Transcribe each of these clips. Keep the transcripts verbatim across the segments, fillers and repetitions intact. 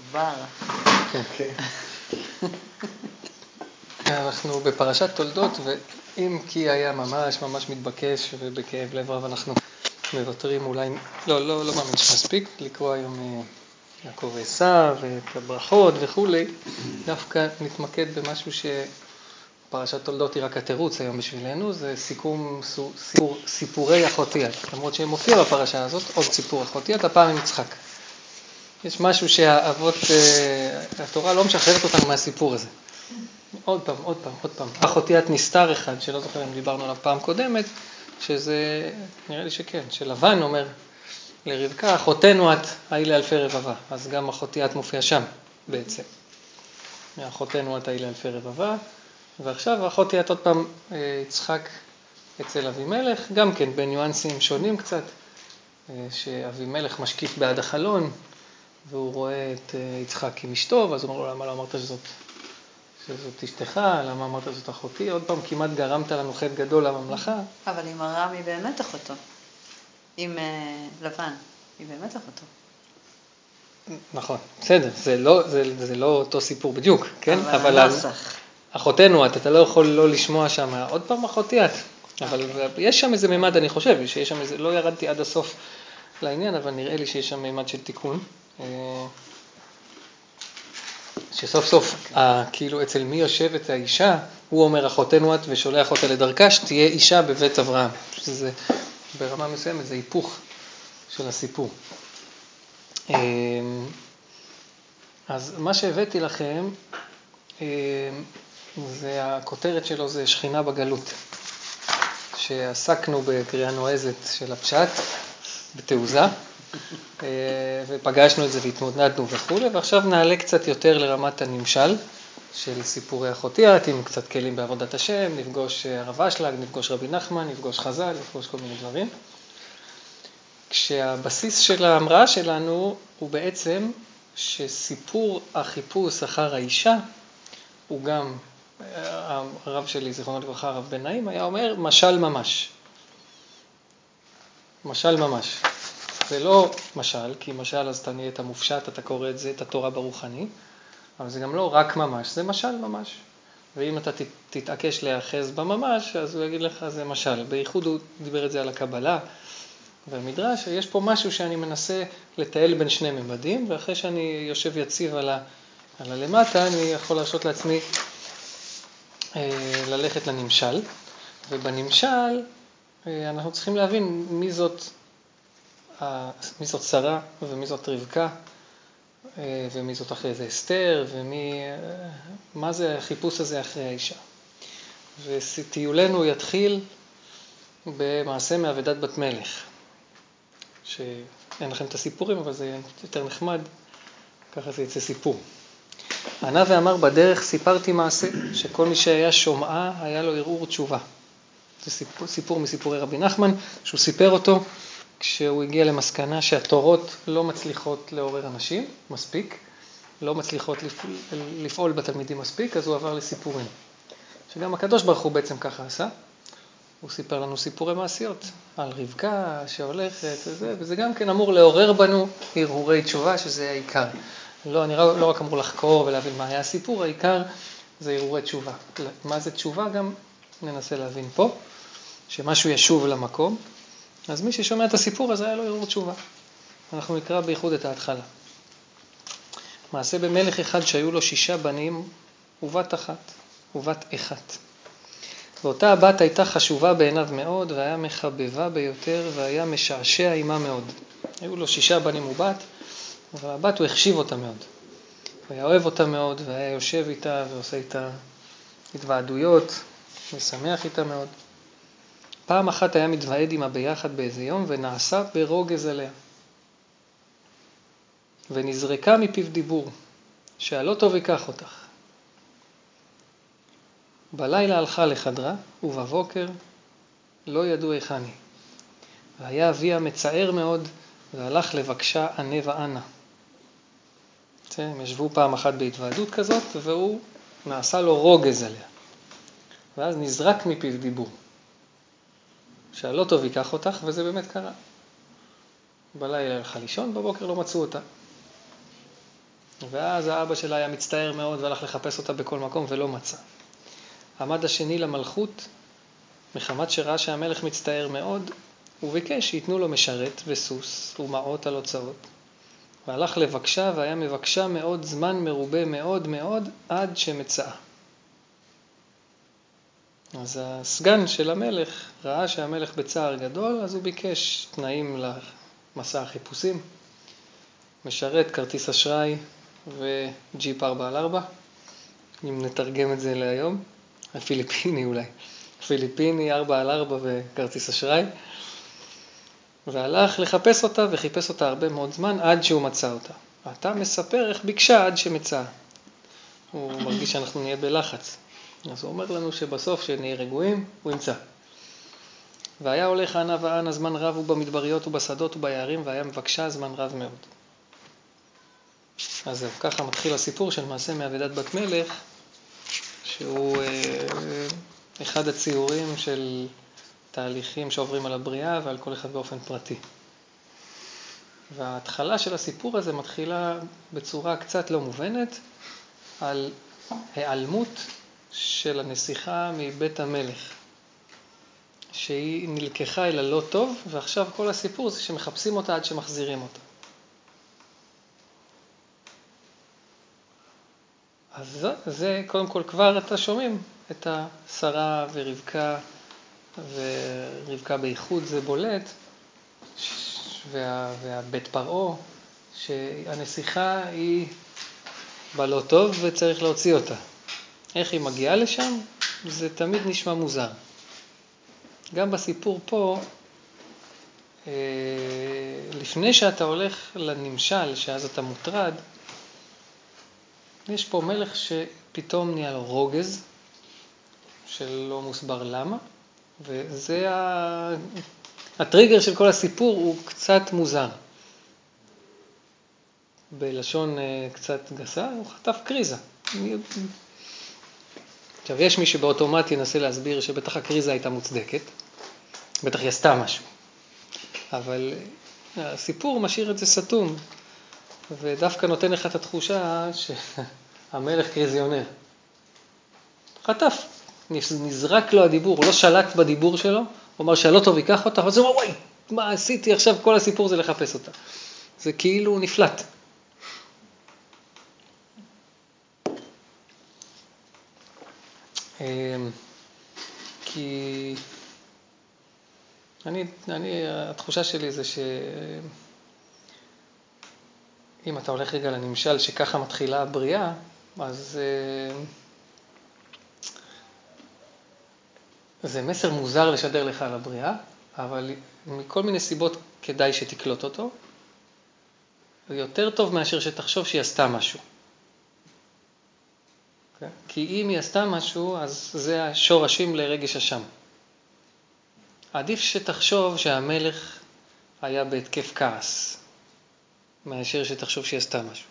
עבר. כן. אנחנו בפרשת תולדות, ואם כי היה ממש ממש מתבקש ובכאב לב רב אנחנו מוותרים אולי, לא, לא, לא מאמין שמספיק לקרוא היום יעקב ועשיו ואת הברכות וכולי, דווקא נתמקד במשהו שפרשת תולדות היא רק התירוץ היום בשבילנו, זה סיכום סיפור, סיפורי אחותיית, למרות שמופיע בפרשה הזאת עוד סיפור אחותיית, הפעם עם יצחק. יש משהו שהאבות, התורה לא משחררת אותנו מהסיפור הזה. עוד פעם, עוד פעם, עוד פעם. אחותיית נסתר אחד, שלא זוכר אם דיברנו עליו פעם קודמת, שזה, נראה לי שכן, שלבן אומר לרבקה, אחותנו את, היי לאלפי רבבה. אז גם אחותיית מופיע שם בעצם. אחותנו את, היי לאלפי רבבה. ועכשיו אחותיית עוד פעם יצחק אצל אבימלך, גם כן בניואנסים שונים קצת, שאבימלך משקיף בעד החלון, והוא רואה את יצחק עם אשתו, ואז הוא אומר לו, למה לא אמרת שזאת, שזאת אשתך, למה אמרת שזאת אחותי? עוד פעם כמעט גרמת לנו חטא גדול לממלכה. אבל עם ארם היא באמת אחותו. עם uh, לבן, היא באמת אחותו. נכון, בסדר, זה לא, זה, זה לא אותו סיפור בדיוק, כן? אבל, אבל הנוסח. אחותנו את, אתה לא יכול לא לשמוע שם, עוד פעם אחותי את. אבל okay. יש שם איזה ממד, אני חושב, שיש שם איזה, לא ירדתי עד הסוף לעניין, אבל נראה לי שיש שם ממד של תיקון. שסוף סוף, okay. כאילו אצל מי יושבת האישה, הוא אומר אחותנו את ושולח אותה לדרכה, שתהיה אישה בבית אברהם. שזה ברמה מסוימת, זה היפוך של הסיפור. אז מה שהבאתי לכם, זה הכותרת שלו, זה שכינה בגלות. שעסקנו בקריאה נועזת של הפשט, בתעוזה, ופגשנו את זה והתמודדנו וכו', ועכשיו נעלה קצת יותר לרמת הנמשל של סיפורי אחותיית, עם קצת כלים בעבודת השם, נפגוש הרב אשלג, נפגוש רבי נחמן, נפגוש חז"ל, נפגוש כל מיני דברים. כשהבסיס של ההמראה שלנו הוא בעצם שסיפור החיפוש אחר האישה, הוא גם, הרב שלי, זיכרונו לברכה, הרב בן נעים, היה אומר, משל ממש. משל ממש. זה לא משל, כי משל אז אתה נהיית מופשט, אתה קורא את זה, את התורה ברוחני, אבל זה גם לא רק ממש, זה משל ממש. ואם אתה תתעקש להיאחז בממש, אז הוא יגיד לך, זה משל. בייחוד הוא דיבר את זה על הקבלה, והמדרש, יש פה משהו שאני מנסה לטייל בין שני ממדים, ואחרי שאני יושב יציב על, ה, על הלמטה, אני יכול להרשות לעצמי אה, ללכת לנמשל. ובנמשל, אה, אנחנו צריכים להבין מי זאת, אה, מי זאת שרה ומי זאת רבקה, אה, ומי זאת אחרי זה אסתר, ומי, אה, מה זה החיפוש הזה אחרי האישה. וטיולנו יתחיל במעשה מעבדת בת מלך. שאין לכם את הסיפורים, אבל זה יותר נחמד, ככה זה יצא סיפור. ענה ואמר, בדרך סיפרתי מעשה, שכל מי שהיה שומעה, היה לו ערעור תשובה. זה סיפור, סיפור מסיפורי רבי נחמן, שהוא סיפר אותו, כשהוא הגיע למסקנה שהתורות לא מצליחות לעורר אנשים, מספיק, לא מצליחות לפעול, לפעול בתלמידים מספיק, אז הוא עבר לסיפורים. שגם הקדוש ברוך הוא בעצם ככה עשה, הוא סיפר לנו סיפורי מעשיות על רבקה שהולכת וזה, וזה גם כן אמור לעורר בנו הרהורי תשובה, שזה העיקר. לא, אני לא רק אמור לחקור ולהבין מה היה הסיפור, העיקר זה הרהורי תשובה. מה זה תשובה גם ננסה להבין פה, שמשהו ישוב למקום. אז מי ששומע את הסיפור הזה היה לו הרהור תשובה. אנחנו נקרא בייחוד את ההתחלה. מעשה במלך אחד שהיו לו שישה בנים ובת אחת, ובת אחת. ואותה הבת הייתה חשובה בעיניו מאוד, והיה מחבבה ביותר, והיה משעשע עימה מאוד. היו לו שישה בנים ובת, אבל הבת הוא החשיב אותה מאוד. הוא היה אוהב אותה מאוד, והיה יושב איתה ועושה איתה התוועדויות, ושמח איתה מאוד. פעם אחת היה מתוועד עימה ביחד באיזה יום, ונעשה ברוגז עליה. ונזרקה מפיו דיבור, שהלא טוב ייקח אותך. בלילה הלכה לחדרה, ובבוקר לא ידעו היכן היא. והיה אביה מצער מאוד, והלך לבקשה ענה וענה. הם ישבו פעם אחת בהתוועדות כזאת, והוא נעשה לו רוגז עליה. ואז נזרק מפיו דיבור, שהלא טוב ייקח אותך, וזה באמת קרה. בלילה הלכה לישון, בבוקר לא מצאו אותה. ואז האבא שלה היה מצטער מאוד והלך לחפש אותה בכל מקום ולא מצא. עמד השני למלכות, מחמת שראה שהמלך מצטער מאוד, הוא ביקש שיתנו לו משרת וסוס ומעות על הוצאות. והלך לבקשה והיה מבקשה מאוד זמן מרובה מאוד מאוד עד שמצאה. אז הסגן של המלך ראה שהמלך בצער גדול, אז הוא ביקש תנאים למסע החיפושים. משרת, כרטיס אשראי וג'יפ ארבע על ארבע, אם נתרגם את זה להיום, הפיליפיני אולי. פיליפיני ארבע על ארבע וכרטיס אשראי. והלך לחפש אותה וחיפש אותה הרבה מאוד זמן עד שהוא מצא אותה. אתה מספר איך ביקשה עד שמצאה. הוא מרגיש שאנחנו נהיה בלחץ. אז הוא אומר לנו שבסוף שנהיה רגועים, הוא ימצא. והיה הולך ענה וענה זמן רב הוא במדבריות ובשדות וביערים, והיה מבקשה זמן רב מאוד. אז זהו, ככה מתחיל הסיפור של מעשה מעבדת בת מלך, שהוא אה, אחד הציורים של תהליכים שעוברים על הבריאה ועל כל אחד באופן פרטי. וההתחלה של הסיפור הזה מתחילה בצורה קצת לא מובנת על העלמות של הנסיכה מבית המלך, שהיא נלקחה אל הלא טוב, ועכשיו כל הסיפור זה שמחפשים אותה עד שמחזירים אותה. אז זה, זה קודם כל כבר אתה שומעים את השרה ורבקה, ורבקה בייחוד זה בולט, וה, והבית פרעה, שהנסיכה היא בלא טוב וצריך להוציא אותה. איך היא מגיעה לשם? זה תמיד נשמע מוזר. גם בסיפור פה, לפני שאתה הולך לנמשל, שאז אתה מוטרד, יש פה מלך שפתאום נהיה לו רוגז, שלא מוסבר למה, וזה הטריגר של כל הסיפור, הוא קצת מוזר. בלשון קצת גסה, הוא חטף קריזה. עכשיו, יש מי שבאוטומט ינסה להסביר שבטח הקריזה הייתה מוצדקת, בטח היא עשתה משהו. אבל הסיפור משאיר את זה סתום, ודווקא נותן לך את התחושה שהמלך קריזיונר. חטף, נזרק לו הדיבור, הוא לא שלט בדיבור שלו, הוא אמר שלא טוב ייקח אותה, אז הוא אומר, וואי, מה עשיתי עכשיו? כל הסיפור זה לחפש אותה. זה כאילו נפלט. כי אני, אני, התחושה שלי זה שאם אתה הולך רגע לנמשל שככה מתחילה הבריאה, אז זה מסר מוזר לשדר לך על הבריאה, אבל מכל מיני סיבות כדאי שתקלוט אותו. זה יותר טוב מאשר שתחשוב שהיא עשתה משהו. Okay. כי אם היא עשתה משהו, אז זה השורשים לרגש אשם. עדיף שתחשוב שהמלך היה בהתקף כעס, מאשר שתחשוב שהיא עשתה משהו.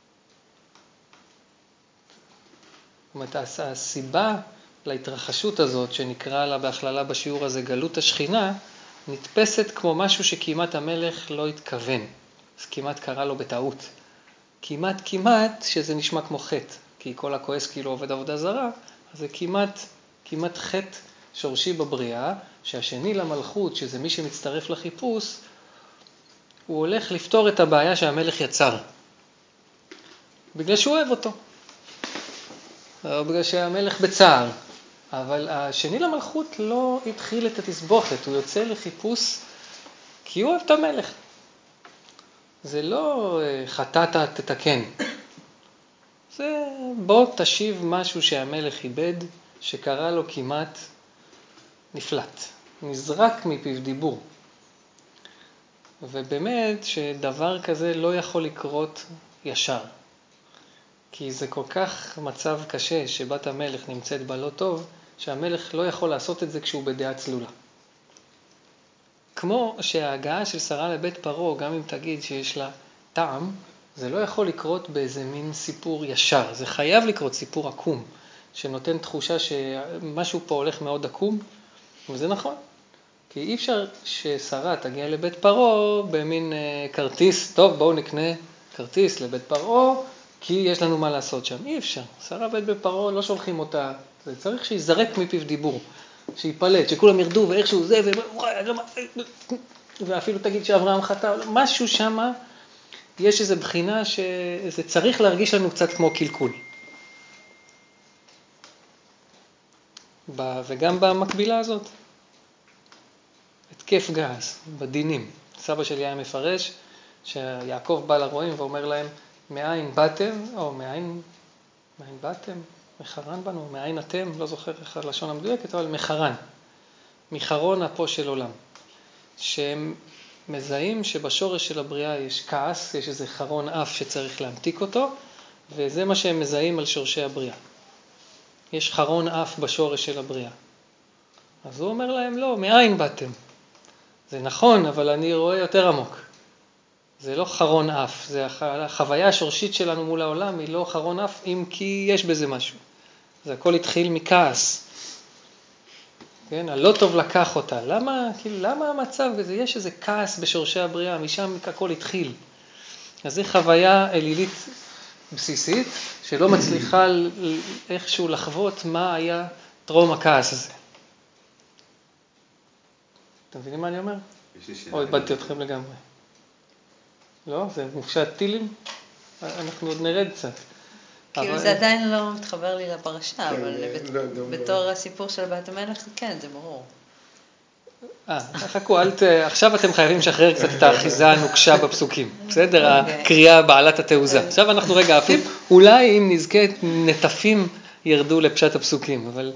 זאת אומרת, הסיבה להתרחשות הזאת, שנקרא לה בהכללה בשיעור הזה גלות השכינה, נתפסת כמו משהו שכמעט המלך לא התכוון. אז כמעט קרה לו בטעות. כמעט כמעט שזה נשמע כמו חטא. כי כל הכועס כאילו עובד עבודה זרה, אז זה כמעט, כמעט חטא שורשי בבריאה, שהשני למלכות, שזה מי שמצטרף לחיפוש, הוא הולך לפתור את הבעיה שהמלך יצר. בגלל שהוא אוהב אותו. או בגלל שהמלך בצער. אבל השני למלכות לא התחיל את התסבוכת, הוא יוצא לחיפוש כי הוא אוהב את המלך. זה לא חטאת תתקן. זה בוא תשיב משהו שהמלך איבד, שקרה לו כמעט נפלט, נזרק מפיו דיבור. ובאמת שדבר כזה לא יכול לקרות ישר. כי זה כל כך מצב קשה שבת המלך נמצאת בלא טוב, שהמלך לא יכול לעשות את זה כשהוא בדעה צלולה. כמו שההגעה של שרה לבית פרעה, גם אם תגיד שיש לה טעם, זה לא יכול לקרות באיזה מין סיפור ישר. זה חייב לקרות סיפור עקום, שנותן תחושה שמשהו פה הולך מאוד עקום, וזה נכון. כי אי אפשר ששרה תגיע לבית פרעה במין כרטיס, טוב בואו נקנה כרטיס לבית פרעה, כי יש לנו מה לעשות שם. אי אפשר. שרה בית בפרעה, לא שולחים אותה. זה צריך שיזרק מפיו דיבור. שיפלט, שכולם ירדו ואיכשהו זה, ואפילו תגיד שאברהם חטא, משהו שם, יש איזו בחינה שזה צריך להרגיש לנו קצת כמו קלקול. וגם במקבילה הזאת, התקף גס, בדינים. סבא שלי היה מפרש, שיעקב בא לרועים ואומר להם, מאין באתם, או מאין, מאין באתם, מחרן בנו, מאין אתם, לא זוכר איך הלשון המדויקת, אבל מחרן, מחרון אפו של עולם, שהם מזהים שבשורש של הבריאה יש כעס, יש איזה חרון אף שצריך להמתיק אותו, וזה מה שהם מזהים על שורשי הבריאה. יש חרון אף בשורש של הבריאה. אז הוא אומר להם, לא, מאין באתם? זה נכון, אבל אני רואה יותר עמוק. זה לא חרון אף, זה החוויה השורשית שלנו מול העולם, היא לא חרון אף, אם כי יש בזה משהו. זה הכל התחיל מכעס. כן, הלא טוב לקח אותה. למה, כאילו, למה המצב הזה? יש איזה כעס בשורשי הבריאה, משם הכל התחיל. אז זו חוויה אלילית בסיסית, שלא מצליחה איכשהו לחוות מה היה טרום הכעס הזה. אתם מבינים מה אני אומר? או איבדתי אתכם לגמרי. לא? זה מופשט טילים? אנחנו עוד נרד קצת. כאילו זה עדיין לא מתחבר לי לפרשה, אבל בתור הסיפור של בת המלך, כן, זה ברור. אה, חכו, עכשיו אתם חייבים לשחרר קצת את האחיזה הנוקשה בפסוקים, בסדר? הקריאה בעלת התעוזה. עכשיו אנחנו רגע עפים, אולי אם נזכה נטפים ירדו לפשט הפסוקים, אבל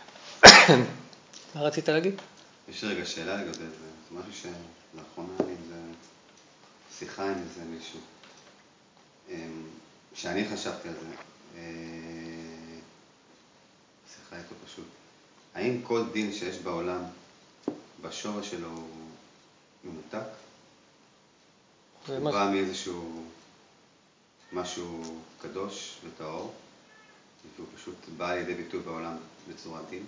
מה רצית להגיד? יש רגע שאלה לגבי זה, זה משהו שלאחרונה אני זה שיחה עם איזה מישהו, שאני חשבתי על זה, שיחה איתו פשוט, האם כל דין שיש בעולם בשורש שלו הוא מנותק? הוא בא מאיזשהו משהו קדוש וטהור, והוא פשוט בא לידי ביטוי בעולם בצורת דין?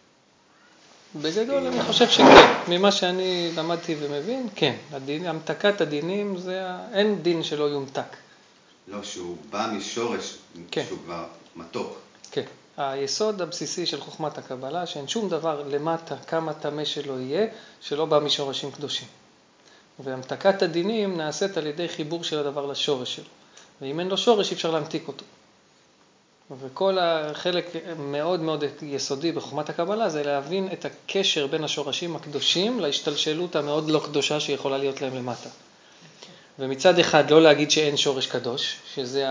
בגדול אני חושב שכן, ממה שאני למדתי ומבין, כן. הדין, המתקת הדינים, זה, אין דין שלא יומתק. לא, שהוא בא משורש, כן. שהוא כבר מתוק. כן. היסוד הבסיסי של חוכמת הקבלה, שאין שום דבר למטה, כמה תמה שלא יהיה, שלא בא משורשים קדושים. והמתקת הדינים נעשית על ידי חיבור של הדבר לשורש שלו. ואם אין לו שורש, אי אפשר להמתיק אותו. וכל החלק מאוד מאוד יסודי בחוכמת הקבלה זה להבין את הקשר בין השורשים הקדושים להשתלשלות המאוד לא קדושה שיכולה להיות להם למטה. ומצד אחד לא להגיד שאין שורש קדוש, שזה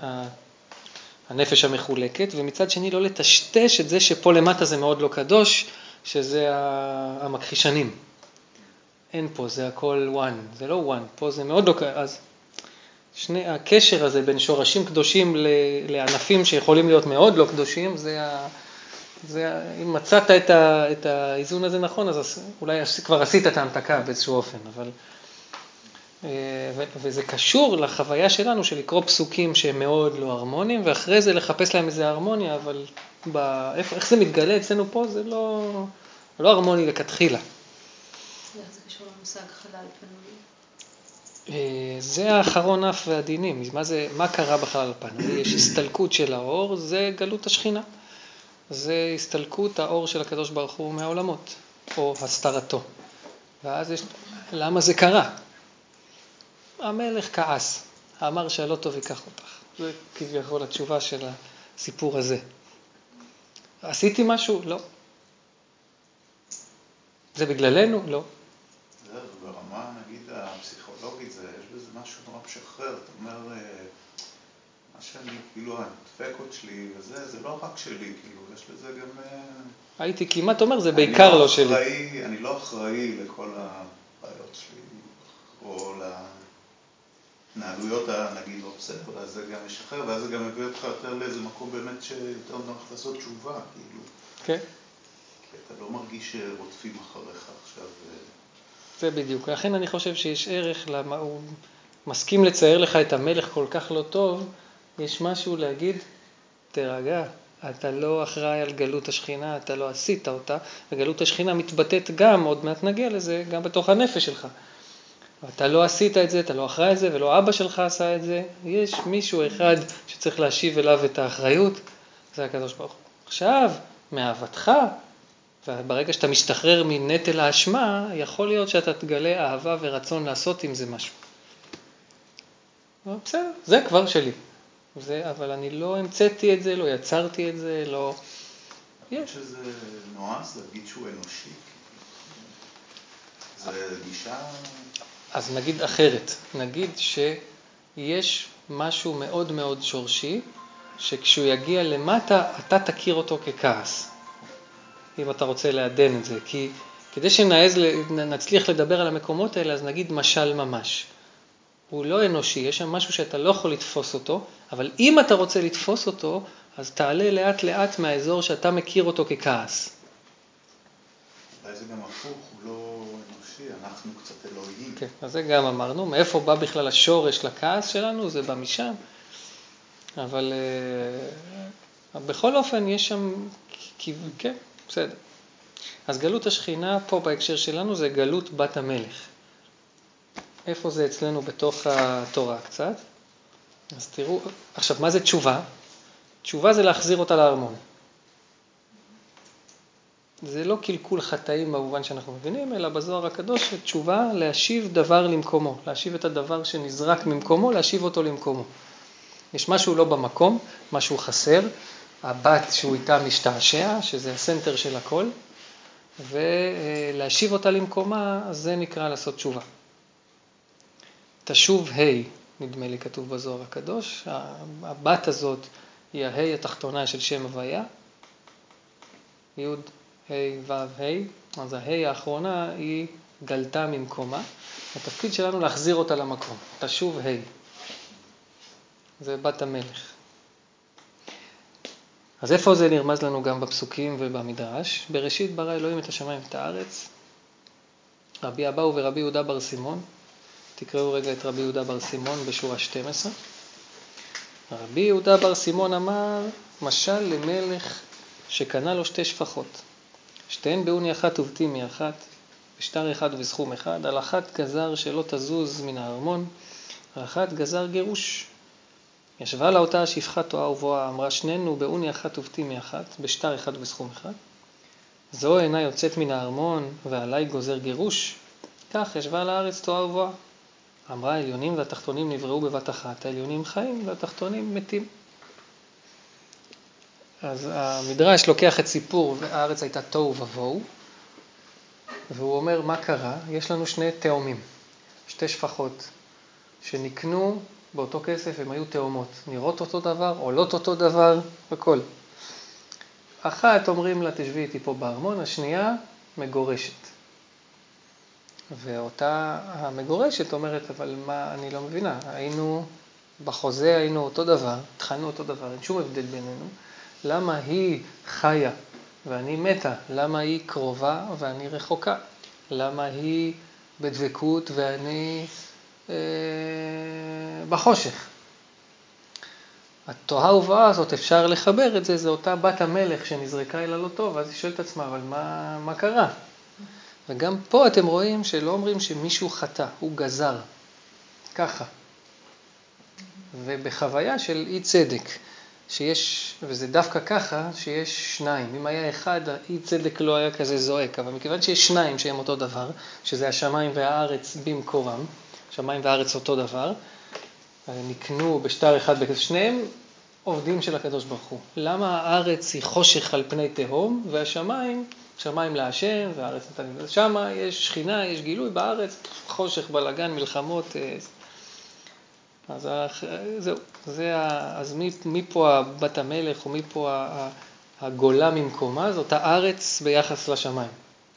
הנפש המחולקת, ומצד שני לא לטשטש את זה שפה למטה זה מאוד לא קדוש, שזה המכחישנים. אין פה, זה הכל one, זה לא one, פה זה מאוד לא קדוש. אז שני, הקשר הזה בין שורשים קדושים לענפים שיכולים להיות מאוד לא קדושים, זה, ה, זה ה, אם מצאת את, ה, את האיזון הזה נכון, אז אולי כבר עשית את ההמתקה באיזשהו אופן, אבל, ו, וזה קשור לחוויה שלנו של לקרוא פסוקים שהם מאוד לא הרמוניים, ואחרי זה לחפש להם איזה הרמוניה, אבל באיפה, איך זה מתגלה אצלנו פה, זה לא, לא הרמוני לכתחילה. איך זה קשור למושג חלל פנוי? זה האחרון אף והדינים. מה זה, מה קרה בחלל פנוי? יש הסתלקות של האור, זה גלות השכינה. זה הסתלקות האור של הקדוש ברוך הוא מהעולמות, או הסתרתו. ואז יש, למה זה קרה? המלך כעס, אמר שהלא טוב ייקח אותך. זה כביכול התשובה של הסיפור הזה. עשיתי משהו? לא. זה בגללנו? לא. זה ברמה, נגיד, הפסיכולוגית, זה, יש בזה משהו נורא משחרר. אתה אומר, מה שאני, כאילו, הדפקות שלי וזה, זה לא רק שלי, כאילו, יש לזה גם... הייתי כמעט אומר, זה בעיקר לא שלי. אחראי, אני לא אחראי לכל הבעיות שלי, או להתנהלויות, נגיד, לא בסדר, אז זה גם משחרר, ואז זה גם מביא אותך יותר לאיזה מקום באמת שיותר נוח לעשות תשובה, כאילו. כן. כי אתה לא מרגיש שרודפים אחריך עכשיו. זה בדיוק. לכן אני חושב שיש ערך, למה הוא מסכים לצייר לך את המלך כל כך לא טוב, יש משהו להגיד, תרגע, אתה לא אחראי על גלות השכינה, אתה לא עשית אותה, וגלות השכינה מתבטאת גם, עוד מעט נגיע לזה, גם בתוך הנפש שלך. אתה לא עשית את זה, אתה לא אחראי את זה, ולא אבא שלך עשה את זה. יש מישהו אחד שצריך להשיב אליו את האחריות, זה הקדוש ברוך הוא. עכשיו, מאהבתך, וברגע שאתה משתחרר מנטל האשמה, יכול להיות שאתה תגלה אהבה ורצון לעשות עם זה משהו. בסדר, זה כבר שלי. זה, אבל אני לא המצאתי את זה, לא יצרתי את זה, לא... יש. שזה נועז להגיד שהוא אנושי. זה גישה... אז נגיד אחרת. נגיד שיש משהו מאוד מאוד שורשי, שכשהוא יגיע למטה, אתה תכיר אותו ככעס. אם אתה רוצה לעדן את זה. כי כדי שנצליח לדבר על המקומות האלה, אז נגיד משל ממש. הוא לא אנושי, יש שם משהו שאתה לא יכול לתפוס אותו, אבל אם אתה רוצה לתפוס אותו, אז תעלה לאט לאט מהאזור שאתה מכיר אותו ככעס. אולי זה גם הפוך, הוא לא אנושי, אנחנו קצת אלוהים. כן, אז זה גם אמרנו. מאיפה בא בכלל השורש לכעס שלנו? זה בא משם. אבל uh, בכל אופן יש שם, כן, בסדר. אז גלות השכינה פה בהקשר שלנו זה גלות בת המלך. איפה זה אצלנו בתוך התורה קצת? אז תראו, עכשיו מה זה תשובה? תשובה זה להחזיר אותה לארמון. זה לא קלקול חטאים במובן שאנחנו מבינים, אלא בזוהר הקדוש תשובה להשיב דבר למקומו, להשיב את הדבר שנזרק ממקומו, להשיב אותו למקומו. יש משהו לא במקום, משהו חסר, הבת שהוא איתה משתעשע, שזה הסנטר של הכל, ולהשיב אותה למקומה, זה נקרא לעשות תשובה. תשוב ה' נדמה לי כתוב בזוהר הקדוש, הבת הזאת היא הה' התחתונה של שם הוויה, י' ה' ו' ה', אז הה' האחרונה היא גלתה ממקומה, התפקיד שלנו להחזיר אותה למקום, תשוב ה', זה בת המלך. אז איפה זה נרמז לנו גם בפסוקים ובמדרש? בראשית ברא אלוהים את השמיים ואת הארץ, רבי אבאו ורבי יהודה בר סימון, תקראו רגע את רבי יהודה בר סימון בשורה שתים עשרה. רבי יהודה בר סימון אמר, משל למלך שקנה לו שתי שפחות. שתיהן באוני אחת ובתימי אחת, בשטר אחד ובסכום אחד, על אחת גזר שלא תזוז מן הארמון, על אחת גזר גירוש. ישבה לה אותה השפחה תועה ובואה, אמרה שנינו באוני אחת ובתימי אחת, בשטר אחד ובסכום אחד. זו אינה יוצאת מן הארמון ועליי גוזר גירוש, כך ישבה לארץ תועה ובואה. אמרה, העליונים והתחתונים נבראו בבת אחת, העליונים חיים והתחתונים מתים. אז המדרש לוקח את סיפור, והארץ הייתה תוהו ובוהו, והוא אומר, מה קרה? יש לנו שני תאומים, שתי שפחות, שנקנו באותו כסף, הם היו תאומות, נראות אותו דבר, עולות אותו דבר, הכל. אחת אומרים לה, תשבי איתי פה בארמון, השנייה מגורשת. ואותה המגורשת אומרת, אבל מה, אני לא מבינה, היינו, בחוזה היינו אותו דבר, התחלנו אותו דבר, אין שום הבדל בינינו, למה היא חיה ואני מתה? למה היא קרובה ואני רחוקה? למה היא בדבקות ואני אה, בחושך? התוהה ובואה הזאת, אפשר לחבר את זה, זה אותה בת המלך שנזרקה אל הלא טוב, אז היא שואלת עצמה, אבל מה, מה קרה? וגם פה אתם רואים שלא אומרים שמישהו חטא, הוא גזר, ככה. ובחוויה של אי צדק, שיש, וזה דווקא ככה, שיש שניים. אם היה אחד, אי צדק לא היה כזה זועק, אבל מכיוון שיש שניים שהם אותו דבר, שזה השמיים והארץ במקורם, שמיים והארץ אותו דבר, נקנו בשטר אחד בכסף, שניהם עובדים של הקדוש ברוך הוא. למה הארץ היא חושך על פני תהום, והשמיים, שמיים להשם, והארץ נתנים. שם יש שכינה, יש גילוי, בארץ חושך, בלגן, מלחמות. אז זהו, זה, אז מפה בת המלך, ומפה הגולה ממקומה, זאת הארץ ביחס לשמיים.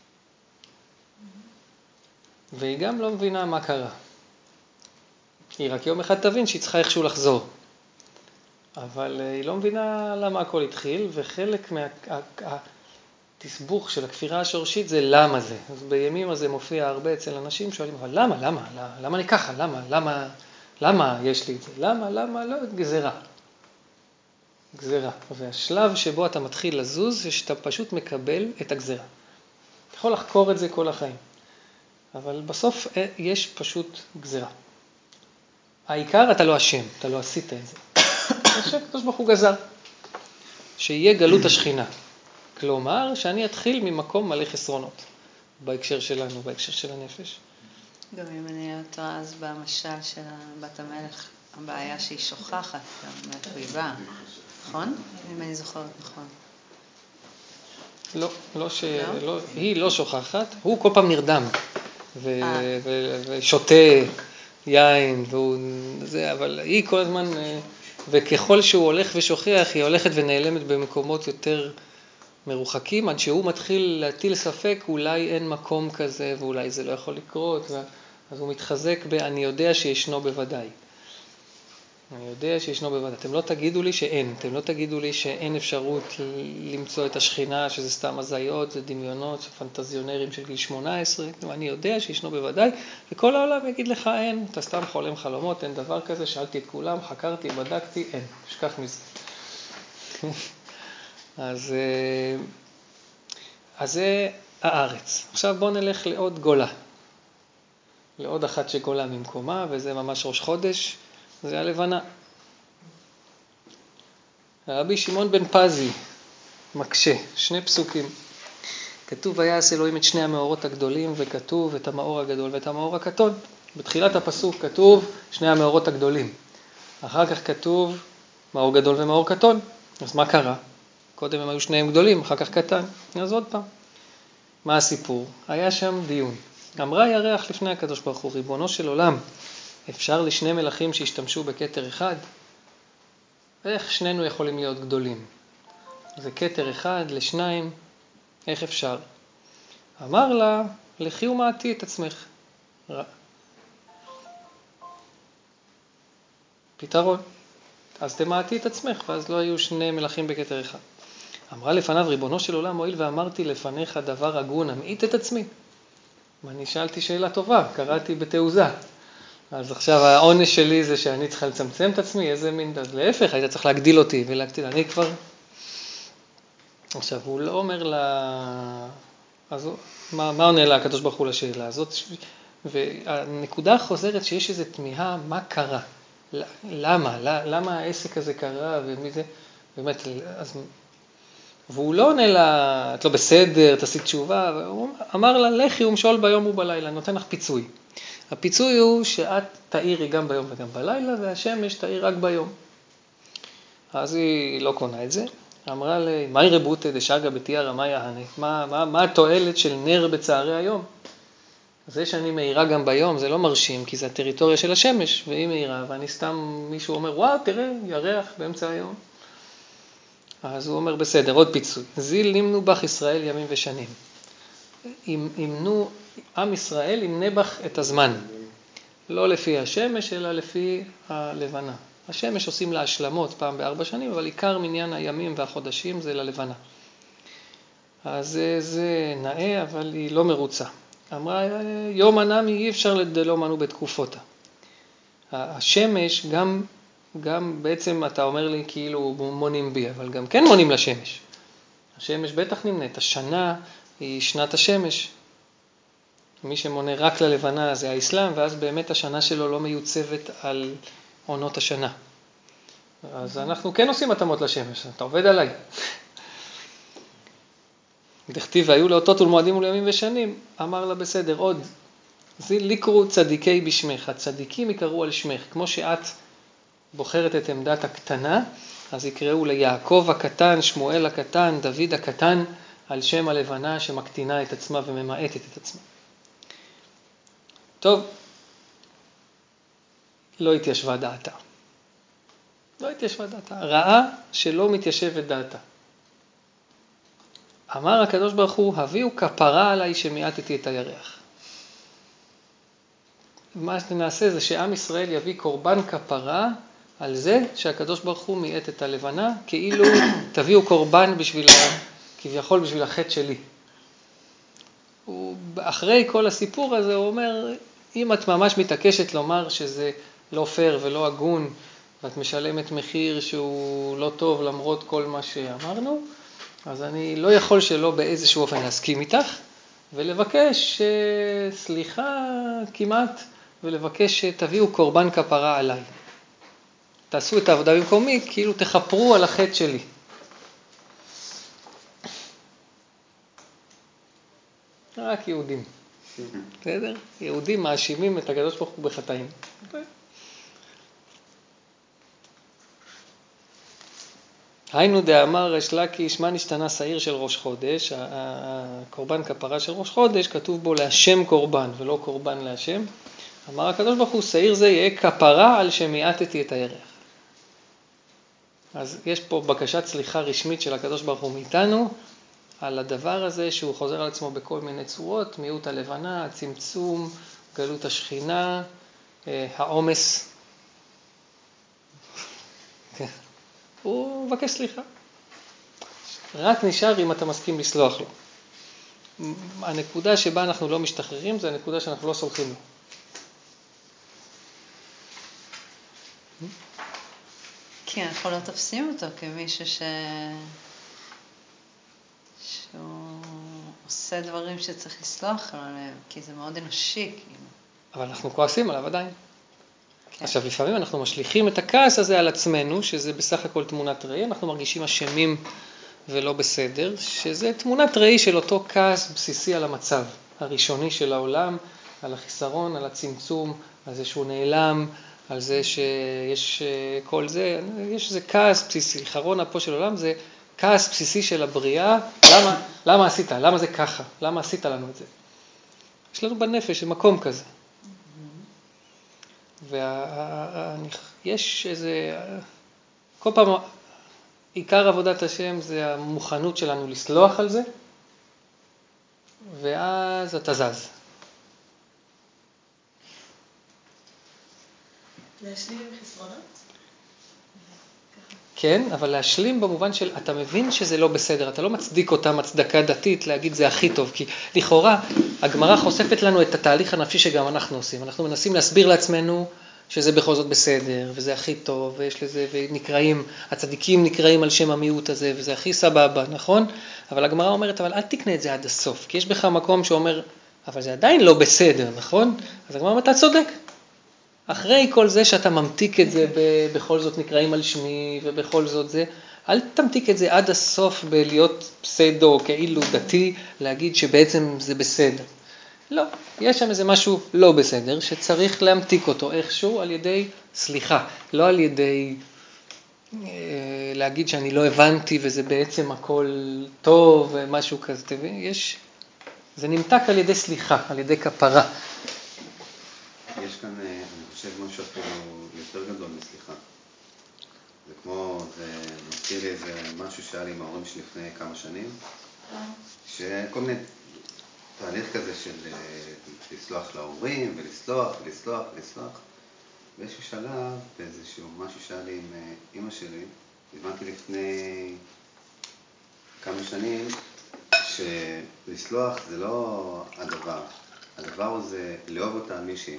והיא גם לא מבינה מה קרה. היא רק יום אחד תבין שהיא צריכה איכשהו לחזור. אבל היא לא מבינה למה הכל התחיל, וחלק מהתסבוך של הכפירה השורשית זה למה זה. אז בימים הזה מופיע הרבה אצל אנשים שואלים, אבל למה, למה, למה, למה אני ככה, למה, למה, למה יש לי את זה, למה, למה, לא, גזירה. גזירה. והשלב שבו אתה מתחיל לזוז, זה שאתה פשוט מקבל את הגזירה. אתה יכול לחקור את זה כל החיים. אבל בסוף יש פשוט גזירה. העיקר אתה לא אשם, אתה לא עשית את זה. הקדוש ברוך הוא גזר. שיהיה גלות השכינה. כלומר, שאני אתחיל ממקום מלא חסרונות. בהקשר שלנו, בהקשר של הנפש. גם אם אני לא טועה, אז במשל של בת המלך, הבעיה שהיא שוכחת, גם מאיפה היא באה. נכון? אם אני זוכרת נכון. לא, לא ש... לא? היא לא שוכחת, הוא כל פעם נרדם. ו... ו... ושותה יין, והוא... זה, אבל היא כל הזמן... וככל שהוא הולך ושוכח, היא הולכת ונעלמת במקומות יותר מרוחקים, עד שהוא מתחיל להטיל ספק, אולי אין מקום כזה, ואולי זה לא יכול לקרות, ו... אז הוא מתחזק ב... אני יודע שישנו בוודאי. אני יודע שישנו בוודאי. אתם לא תגידו לי שאין, אתם לא תגידו לי שאין אפשרות למצוא את השכינה, שזה סתם הזיות, זה דמיונות, זה פנטזיונרים של גיל שמונה עשרה, אני יודע שישנו בוודאי, וכל העולם יגיד לך אין, אתה סתם חולם חלומות, אין דבר כזה, שאלתי את כולם, חקרתי, בדקתי, אין, שכח מזה. אז, אז זה הארץ. עכשיו בואו נלך לעוד גולה. לעוד אחת שגולה ממקומה, וזה ממש ראש חודש, זה הלבנה. רבי שמעון בן פזי מקשה, שני פסוקים. כתוב ויעש אלוהים את שני המאורות הגדולים, וכתוב את המאור הגדול ואת המאור הקטון. בתחילת הפסוק כתוב שני המאורות הגדולים. אחר כך כתוב מאור גדול ומאור קטון. אז מה קרה? קודם הם היו שניהם גדולים, אחר כך קטן. אז עוד פעם. מה הסיפור? היה שם דיון. אמרה ירח לפני הקדוש ברוך הוא, ריבונו של עולם, אפשר לשני מלכים שהשתמשו בכתר אחד? איך שנינו יכולים להיות גדולים? זה כתר אחד לשניים, איך אפשר? אמר לה, לכי ומעטי את עצמך. ר... פתרון. אז תמעטי את עצמך, ואז לא היו שני מלכים בכתר אחד. אמרה לפניו, ריבונו של עולם, מועיל ואמרתי לפניך דבר הגון, אמעיט את עצמי. ואני שאלתי שאלה טובה, קראתי בתעוזה. אז עכשיו העונש שלי זה שאני צריכה לצמצם את עצמי, איזה מין, אז להפך, היית צריך להגדיל אותי ולהגדיל, אני כבר... עכשיו, הוא לא אומר לה... אז מה, מה עונה לה הקדוש ברוך הוא לשאלה הזאת? והנקודה חוזרת שיש איזו תמיהה, מה קרה? למה? למה העסק הזה קרה ומי זה? באמת, אז... והוא לא עונה לה, את לא בסדר, תעשי תשובה, והוא אמר לה, לכי ומשול ביום ובלילה, נותן לך פיצוי. הפיצוי הוא שאת תאירי גם ביום וגם בלילה, והשמש תאיר רק ביום. אז היא לא קונה את זה. אמרה לי, מהי רבותא דשגה בתיארא מה יענה? מה, מה, מה התועלת של נר בצהרי היום? זה שאני מאירה גם ביום, זה לא מרשים, כי זה הטריטוריה של השמש, והיא מאירה, ואני סתם, מישהו אומר, וואו, תראה, ירח באמצע היום. אז הוא אומר, בסדר, עוד פיצוי. זיל נמנו בך ישראל ימים ושנים. ימנו, עם ישראל ימנה בך את הזמן. לא לפי השמש, אלא לפי הלבנה. השמש עושים לה השלמות פעם בארבע שנים, אבל עיקר מניין הימים והחודשים זה ללבנה. אז זה נאה, אבל היא לא מרוצה. אמרה, יום הנמי אי אפשר לדלו מנו בתקופותה. השמש גם, גם בעצם אתה אומר לי כאילו מונים בי, אבל גם כן מונים לשמש. השמש בטח נמנית, השנה היא שנת השמש. מי שמונה רק ללבנה זה האסלאם, ואז באמת השנה שלו לא מיוצבת על עונות השנה. אז אנחנו כן עושים התאמות לשמש, אתה עובד עליי. דכתיב והיו לאותות ולמועדים ולימים ושנים, אמר לה בסדר, עוד, זה לקרו צדיקי בשמך, הצדיקים יקראו על שמך, כמו שאת בוחרת את עמדת הקטנה, אז יקראו ליעקב הקטן, שמואל הקטן, דוד הקטן, על שם הלבנה שמקטינה את עצמה וממעטת את עצמה. טוב, לא התיישבה דעתה. לא התיישבה דעתה. ראה שלא מתיישבת דעתה. אמר הקדוש ברוך הוא, הביאו כפרה עליי שמיעטתי את הירח. מה שנעשה זה שעם ישראל יביא קורבן כפרה על זה שהקדוש ברוך הוא מיעט את הלבנה, כאילו תביאו קורבן בשביל, כביכול בשביל החטא שלי. אחרי כל הסיפור הזה הוא אומר, אם את ממש מתעקשת לומר שזה לא פייר ולא הגון, ואת משלמת מחיר שהוא לא טוב למרות כל מה שאמרנו, אז אני לא יכול שלא באיזשהו אופן להסכים איתך, ולבקש סליחה כמעט, ולבקש שתביאו קורבן כפרה עליי. תעשו את העבודה במקומי, כאילו תחפרו על החטא שלי. רק יהודים. בסדר? יהודים מאשימים את הקדוש ברוך הוא בחטאים. היינו דאמר ריש לקיש, מה נשתנה שעיר של ראש חודש? הקורבן כפרה של ראש חודש, כתוב בו להשם קורבן ולא קורבן להשם. אמר הקדוש ברוך הוא, שעיר זה יהיה כפרה על שמיעטתי את הירח. אז יש פה בקשת סליחה רשמית של הקדוש ברוך הוא מאיתנו, על הדבר הזה שהוא חוזר על עצמו בכל מיני צורות, מיעוט הלבנה, הצמצום, גלות השכינה, העומס. הוא מבקש סליחה. רק נשאר אם אתה מסכים לסלוח לו. הנקודה שבה אנחנו לא משתחררים, זה הנקודה שאנחנו לא סולחים לו. כי אנחנו לא תופסים אותו כמישהו ש... שהוא עושה דברים שצריך לסלוח עליהם, כי זה מאוד אנושי. כאילו. אבל אנחנו כועסים עליו עדיין. כן. עכשיו, לפעמים אנחנו משליכים את הכעס הזה על עצמנו, שזה בסך הכל תמונת ראי, אנחנו מרגישים אשמים ולא בסדר, שזה תמונת ראי של אותו כעס בסיסי על המצב הראשוני של העולם, על החיסרון, על הצמצום, על זה שהוא נעלם, על זה שיש כל זה, יש איזה כעס בסיסי, חרון פה של העולם זה כעס בסיסי של הבריאה, למה, למה עשית? למה זה ככה? למה עשית לנו את זה? יש לנו בנפש מקום כזה. ויש איזה, כל פעם, עיקר עבודת השם זה המוכנות שלנו לסלוח על זה, ואז אתה זז. להשלים עם חסרונות? כן, אבל להשלים במובן של, אתה מבין שזה לא בסדר, אתה לא מצדיק אותם הצדקה דתית להגיד זה הכי טוב, כי לכאורה הגמרא חושפת לנו את התהליך הנפשי שגם אנחנו עושים. אנחנו מנסים להסביר לעצמנו שזה בכל זאת בסדר, וזה הכי טוב, ויש לזה, ונקראים, הצדיקים נקראים על שם המיעוט הזה, וזה הכי סבבה, נכון? אבל הגמרא אומרת, אבל אל תקנה את זה עד הסוף, כי יש בך מקום שאומר, אבל זה עדיין לא בסדר, נכון? אז הגמרא אומרת, אתה צודק. אחרי כל זה שאתה ממתיק את זה, בכל זאת נקראים על שמי, ובכל זאת זה, אל תמתיק את זה עד הסוף בלהיות פסדו, כאילו דתי, להגיד שבעצם זה בסדר. לא, יש שם איזה משהו לא בסדר, שצריך להמתיק אותו איכשהו על ידי סליחה, לא על ידי אה, להגיד שאני לא הבנתי וזה בעצם הכל טוב ומשהו כזה, יש, זה נמתק על ידי סליחה, על ידי כפרה. יש כאן, אני חושב, משהו אפילו יותר גדול מסליחה. זה כמו, זה מזכיר לי איזה משהו שהיה לי עם ההורים שלי לפני כמה שנים, שכל מיני תהליך כזה של לסלוח להורים ולסלוח ולסלוח ולסלוח. באיזשהו שלב, באיזשהו משהו שהיה לי עם אמא שלי, הבנתי לפני כמה שנים שלסלוח זה לא הדבר. הדבר הוא זה לאהוב אותה מישהי.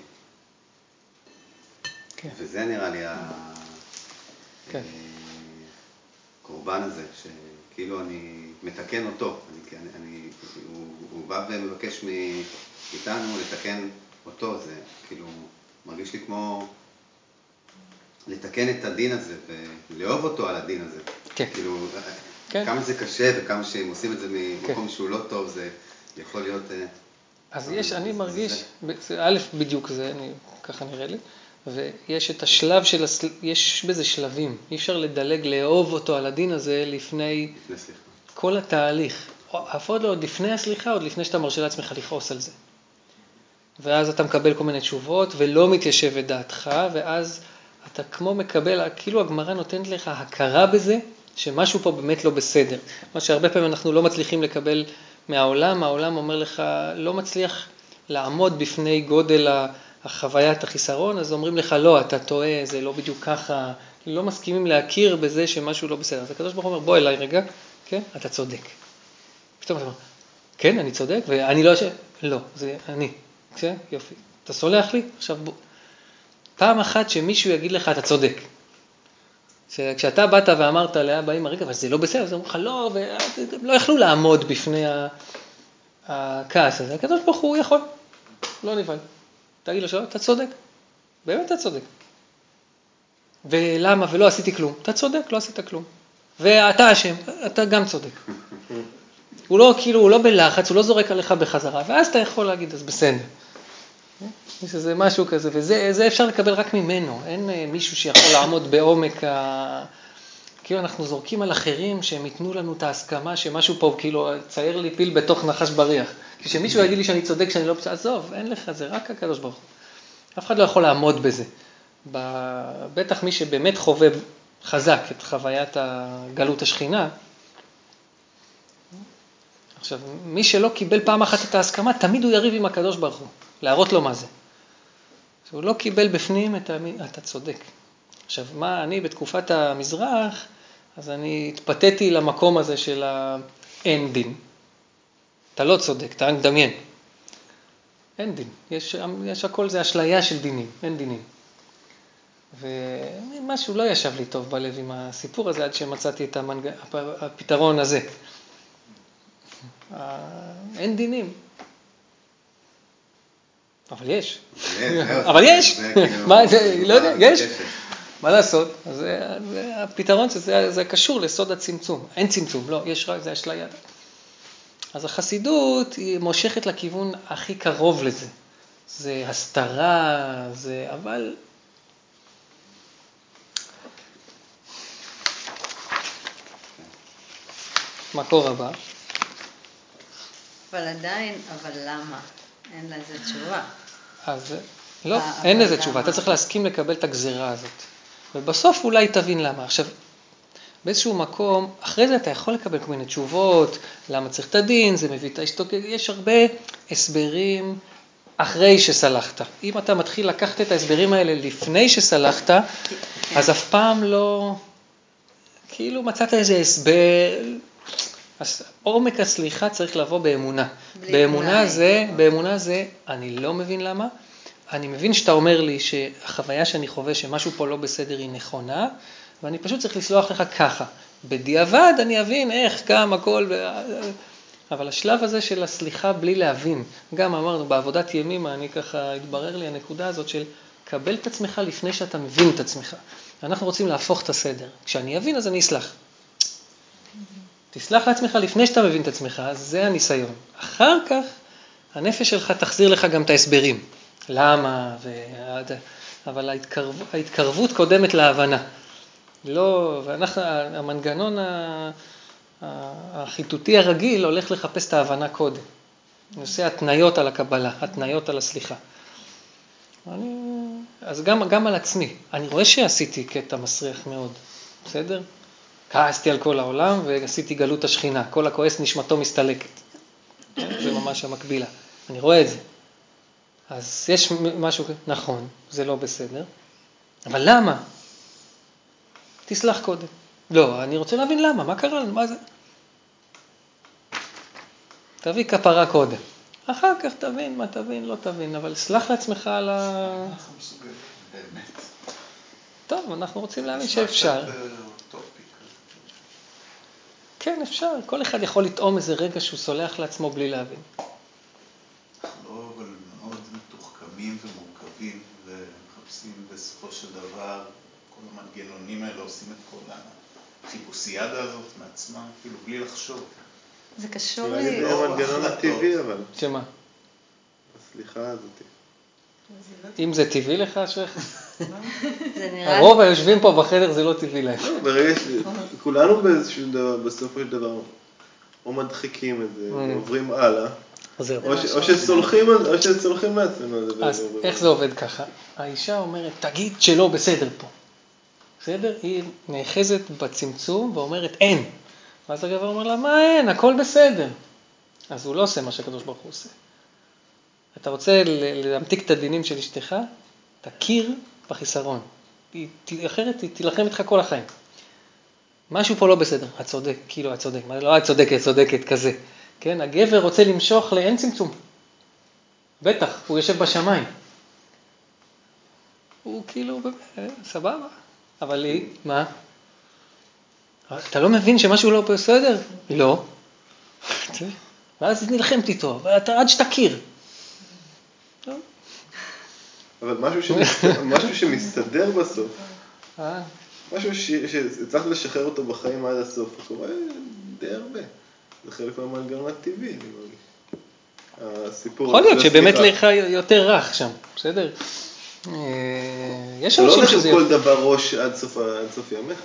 כן. וזה נראה לי כן. הקורבן הזה, שכאילו אני מתקן אותו. אני, אני, הוא, הוא בא ומבקש מאיתנו לתקן אותו. זה כאילו מרגיש לי כמו לתקן את הדין הזה ולאהוב אותו על הדין הזה. כן. כאילו, כן. כמה זה קשה וכמה שהם עושים את זה ממקום כן. שהוא לא טוב, זה יכול להיות... אז יש, אני מרגיש, א', בדיוק זה, אני, ככה נראה לי, ויש את השלב של, יש בזה שלבים, אי אפשר לדלג, לאהוב אותו על הדין הזה לפני כל התהליף, אף עוד לא, עוד לפני הסליחה, עוד לפני שאתה מרשה לעצמך לכעוס על זה. ואז אתה מקבל כל מיני תשובות, ולא מתיישב את דעתך, ואז אתה כמו מקבל, כאילו הגמרא נותנת לך הכרה בזה, שמשהו פה באמת לא בסדר. מה שהרבה פעמים אנחנו לא מצליחים לקבל מהעולם, העולם אומר לך, לא מצליח לעמוד בפני גודל החוויית החיסרון, אז אומרים לך, לא, אתה טועה, זה לא בדיוק ככה, לא מסכימים להכיר בזה שמשהו לא בסדר. אז הקדוש ברוך הוא אומר, בוא אליי רגע, כן, אתה צודק. פתאום אתה אומר, כן, אני צודק, ואני לא אשם, לא, זה אני, כן, יופי. אתה סולח לי? עכשיו בוא. פעם אחת שמישהו יגיד לך, אתה צודק. כשאתה באת ואמרת לאבא אמא, רגע, אבל זה לא בסדר, אז אמרו לך, לא, והם לא יכלו לעמוד בפני ה... הכעס הזה, הקדוש ברוך הוא יכול, לא נבהל. תגיד לו שלא, אתה צודק, באמת אתה צודק. ולמה? ולא עשיתי כלום. אתה צודק, לא עשית כלום. ואתה אשם, אתה גם צודק. הוא לא, כאילו, הוא לא בלחץ, הוא לא זורק עליך בחזרה, ואז אתה יכול להגיד, אז בסדר. זה משהו כזה, וזה זה אפשר לקבל רק ממנו. אין מישהו שיכול לעמוד בעומק ה... כאילו אנחנו זורקים על אחרים שהם ייתנו לנו את ההסכמה שמשהו פה, כאילו, צייר לי פיל בתוך נחש בריח. כשמישהו יגיד לי שאני צודק, שאני לא פצע, עזוב, אין לך, זה רק הקדוש ברוך הוא. אף אחד לא יכול לעמוד בזה. בטח מי שבאמת חווה חזק את חוויית הגלות השכינה. עכשיו, מי שלא קיבל פעם אחת את ההסכמה, תמיד הוא יריב עם הקדוש ברוך הוא, להראות לו מה זה. הוא לא קיבל בפנים את המ... אתה צודק. עכשיו, מה אני בתקופת המזרח, אז אני התפתיתי למקום הזה של האין דין. אתה לא צודק, אתה מדמיין. אין דין. יש, יש הכל, זה אשליה של דינים, אין דינים. ומשהו לא ישב לי טוב בלב עם הסיפור הזה, עד שמצאתי את המנג... הפתרון הזה. אין דינים. אבל יש. אבל יש. מה, זה, לא יודע, יש. מה לעשות? אז הפתרון זה, זה קשור לסוד הצמצום. אין צמצום, לא, יש רק, זה אשליה. אז החסידות היא מושכת לכיוון הכי קרוב לזה. זה הסתרה, זה, אבל... מקור הבא. אבל עדיין, אבל למה? אין לזה תשובה. אז לא, אין לזה תשובה. אתה צריך להסכים לקבל את הגזירה הזאת. ובסוף אולי תבין למה. עכשיו, באיזשהו מקום, אחרי זה אתה יכול לקבל כל מיני תשובות, למה צריך את הדין, זה מביא את האשתוק, יש הרבה הסברים אחרי שסלחת. אם אתה מתחיל לקחת את ההסברים האלה לפני שסלחת, אז אף פעם לא, כאילו מצאת איזה הסבר, אז עומק הסליחה צריך לבוא באמונה. באמונה זה, באמונה זה, אני לא מבין למה, אני מבין שאתה אומר לי שהחוויה שאני חווה שמשהו פה לא בסדר היא נכונה, ואני פשוט צריך לסלוח לך ככה. בדיעבד אני אבין איך, גם הכל, אבל השלב הזה של הסליחה בלי להבין, גם אמרנו בעבודת ימימה, אני ככה התברר לי הנקודה הזאת של קבל את עצמך לפני שאתה מבין את עצמך. אנחנו רוצים להפוך את הסדר. כשאני אבין אז אני אסלח. תסלח לעצמך לפני שאתה מבין את עצמך, אז זה הניסיון. אחר כך הנפש שלך תחזיר לך גם את ההסברים. למה? ועד... אבל ההתקרב... ההתקרבות קודמת להבנה. לא, ואנחנו, המנגנון החיתותי הרגיל הולך לחפש את ההבנה קודם. נושא התניות על הקבלה, התניות על הסליחה. אני, אז גם, גם על עצמי, אני רואה שעשיתי קטע מסריח מאוד, בסדר? כעסתי על כל העולם ועשיתי גלות השכינה, כל הכועס נשמתו מסתלקת. זה ממש המקבילה, אני רואה את זה. אז יש משהו, נכון, זה לא בסדר, אבל למה? תסלח קודם. לא, אני רוצה להבין למה, מה קרה לנו, מה זה? תביא כפרה קודם. אחר כך תבין מה תבין, לא תבין, אבל סלח לעצמך על ה... אנחנו מסוגלים, באמת. טוב, אנחנו רוצים להאמין שאפשר. כן, אפשר. כל אחד יכול לטעום איזה רגע שהוא סולח לעצמו בלי להבין. אנחנו לא אבל מאוד מתוחכמים ומורכבים ומחפשים בסופו של דבר, כל המנגנונים האלה עושים את כל החיפוסיאדה הזאת מעצמם, אפילו בלי לחשוב. זה קשור לי... לי... זה המנגנון הטבעי אבל. שמה? הסליחה הזאת. אם זה טבעי לך, אשריך? זה נראה... הרוב היושבים פה בחדר זה לא טבעי להם. ברגע שכולנו באיזשהו דבר, בסופו של דבר, או מדחיקים את זה, עוברים הלאה, או שסולחים לעצמנו. אז איך זה עובד ככה? האישה אומרת, תגיד שלא בסדר פה. בסדר? היא נאחזת בצמצום ואומרת, אין. ואז הגבר אומר לה, מה אין? הכל בסדר. אז הוא לא עושה מה שהקדוש ברוך הוא עושה. אתה רוצה להמתיק את הדינים של אשתך? תכיר בחיסרון. אחרת היא תילחם איתך כל החיים. משהו פה לא בסדר. את צודק, כאילו את צודק. לא את צודקת, צודקת, כזה. כן? הגבר רוצה למשוך לאין צמצום. בטח, הוא יושב בשמיים. הוא כאילו, סבבה. אבל היא, מה? אתה לא מבין שמשהו לא בסדר? לא. ואז נלחמת איתו, ואתה עד שתכיר. אבל משהו שמסתדר, משהו שמסתדר בסוף, אה? משהו שהצלחת לשחרר אותו בחיים עד הסוף, זה קורה די הרבה. זה חלק מהמנגנון הטבעי, אני מרגיש. הסיפור... יכול להיות שבאמת לך יותר רך שם, בסדר? יש אנשים שזה... זה לא אומר שכל דבר ראש עד סוף ימיך.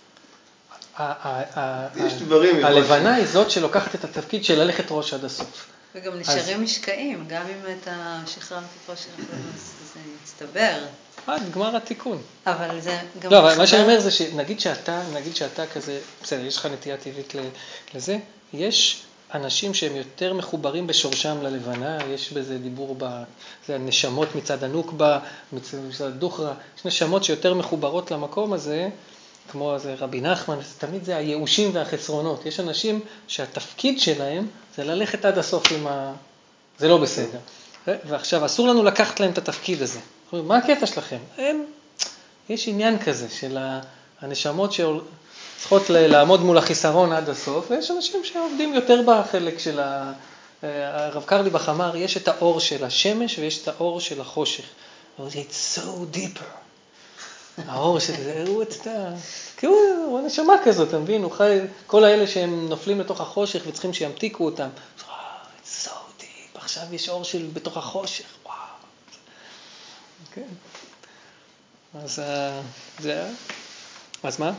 יש דברים... הלבנה היא זאת שלוקחת את התפקיד של ללכת ראש עד הסוף. וגם נשארים משקעים, גם אם אתה שחררת את ראש שלך, זה מצטבר. עד גמר התיקון. אבל זה גם... לא, אבל מה שאני אומר זה שנגיד שאתה, נגיד שאתה כזה, בסדר, יש לך נטייה טבעית לזה, יש אנשים שהם יותר מחוברים בשורשם ללבנה, יש בזה דיבור ב... זה הנשמות מצד הנוקבה, מצד הדוחרה, יש נשמות שיותר מחוברות למקום הזה, כמו זה רבי נחמן, תמיד זה הייאושים והחסרונות. יש אנשים שהתפקיד שלהם זה ללכת עד הסוף עם ה... זה לא בסדר. ועכשיו, אסור לנו לקחת להם את התפקיד הזה. מה הקטע שלכם? הם... יש עניין כזה של הנשמות שצריכות לעמוד מול החיסרון עד הסוף, ויש אנשים שעובדים יותר בחלק של ה... הרב קרליבך אמר, יש את האור של השמש ויש את האור של החושך. It's so deeper. האור של זה, הוא אצתה, כי הוא, הוא נשמה כזאת, אתה מבין? הוא חי, כל האלה שהם נופלים לתוך החושך וצריכים שימתיקו אותם. It's so deep, עכשיו יש אור של בתוך החושך, וואו. כן. אז זה, אז מה?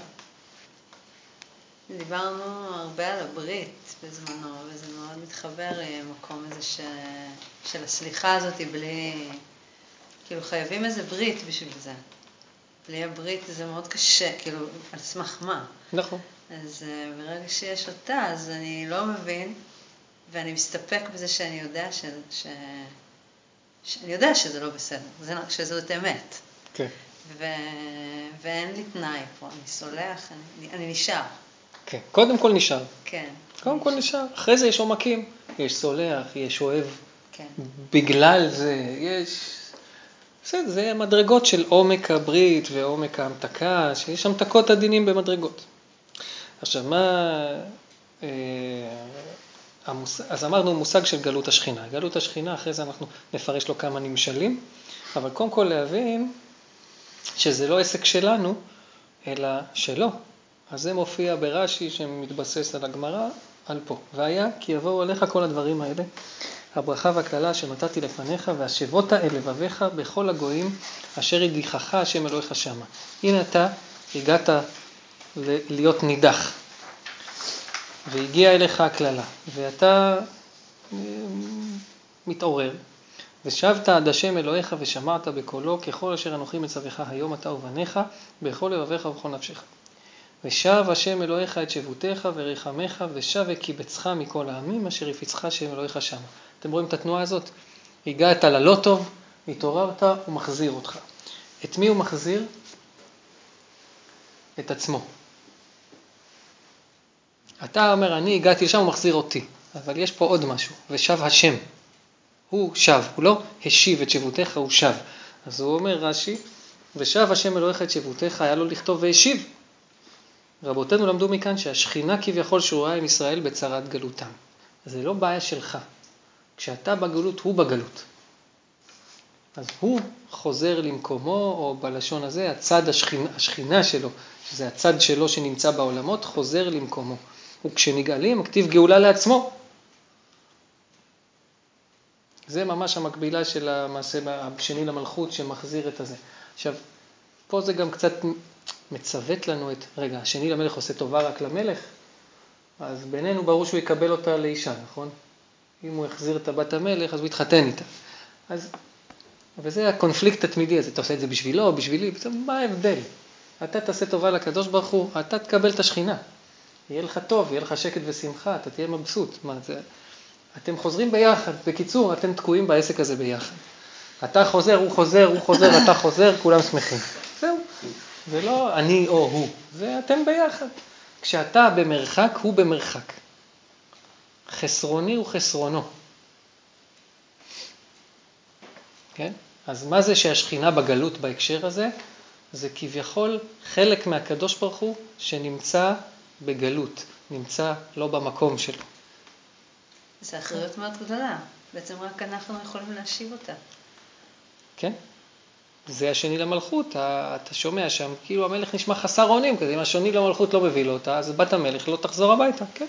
דיברנו הרבה על הברית בזמנו, וזה מאוד מתחבר למקום הזה ש... של הסליחה הזאת בלי, כאילו חייבים איזה ברית בשביל זה. בלי הברית זה מאוד קשה, כאילו, על סמך מה. נכון. אז ברגע שיש אותה, אז אני לא מבין, ואני מסתפק בזה שאני יודע ש... ש... שאני יודע שזה לא בסדר, שזאת אמת. כן. ו... ואין לי תנאי פה, אני סולח, אני, אני נשאר. כן, קודם כל נשאר. כן. קודם כל נשאר. אחרי זה יש עומקים, יש סולח, יש אוהב. כן. בגלל זה יש... זה, זה מדרגות של עומק הברית ועומק ההמתקה, שיש המתקות עדינים במדרגות. עכשיו, מה... אה, המוס... אז אמרנו מושג של גלות השכינה. גלות השכינה, אחרי זה אנחנו נפרש לו כמה נמשלים, אבל קודם כל להבין שזה לא עסק שלנו, אלא שלו. אז זה מופיע ברש"י שמתבסס על הגמרא, על פה. והיה כי יבואו עליך כל הדברים האלה, הברכה והכללה שנתתי לפניך, והשבות אל לבביך בכל הגויים, אשר ידיחך השם אלוהיך שמה. הנה אתה הגעת להיות נידח, והגיע אליך הכללה, ואתה מתעורר, ושבת עד השם אלוהיך ושמעת בקולו, ככל אשר אנוכי מצווך היום אתה ובניך, בכל לבביך ובכל נפשך. ושב השם אלוהיך את שבותיך ורחמך, ושב וקיבצך מכל העמים, אשר יפיצך השם אלוהיך שמה. אתם רואים את התנועה הזאת? הגעת ללא טוב, התעוררת, הוא מחזיר אותך. את מי הוא מחזיר? את עצמו. אתה אומר, אני הגעתי לשם, הוא מחזיר אותי. אבל יש פה עוד משהו, ושב השם. הוא שב, הוא לא השיב את שבותיך, הוא שב. אז הוא אומר רש"י, ושב השם אלוהיך את שבותיך, היה לו לכתוב והשיב. רבותינו למדו מכאן שהשכינה כביכול שרואה עם ישראל בצרת גלותם. זה לא בעיה שלך. כשאתה בגלות, הוא בגלות. אז הוא חוזר למקומו, או בלשון הזה, הצד השכינה, השכינה שלו, שזה הצד שלו שנמצא בעולמות, חוזר למקומו. וכשנגאלים, הכתיב גאולה לעצמו. זה ממש המקבילה של המעשה השני למלכות שמחזיר את הזה. עכשיו, פה זה גם קצת מצוות לנו את, רגע, השני למלך עושה טובה רק למלך, אז בינינו ברור שהוא יקבל אותה לאישה, נכון? אם הוא יחזיר את בת המלך, אז הוא יתחתן איתה. אז, וזה הקונפליקט התמידי הזה, אתה עושה את זה בשבילו, בשבילי, מה ההבדל? אתה תעשה טובה לקדוש ברוך הוא, אתה תקבל את השכינה. יהיה לך טוב, יהיה לך שקט ושמחה, אתה תהיה מבסוט. מה זה? אתם חוזרים ביחד, בקיצור, אתם תקועים בעסק הזה ביחד. אתה חוזר, הוא חוזר, הוא חוזר, אתה חוזר, כולם שמחים. זהו. זה לא אני או הוא, זה אתם ביחד. כשאתה במרחק, הוא במרחק. חסרוני הוא חסרונו. כן? אז מה זה שהשכינה בגלות בהקשר הזה? זה כביכול חלק מהקדוש ברוך הוא שנמצא בגלות, נמצא לא במקום שלו. זו אחריות מאוד גדולה. בעצם רק אנחנו יכולים להשיב אותה. כן? זה השני למלכות, אתה שומע שם, כאילו המלך נשמע חסר אונים, כזה אם השני למלכות לא מביא לו אותה, אז בת המלך לא תחזור הביתה, כן?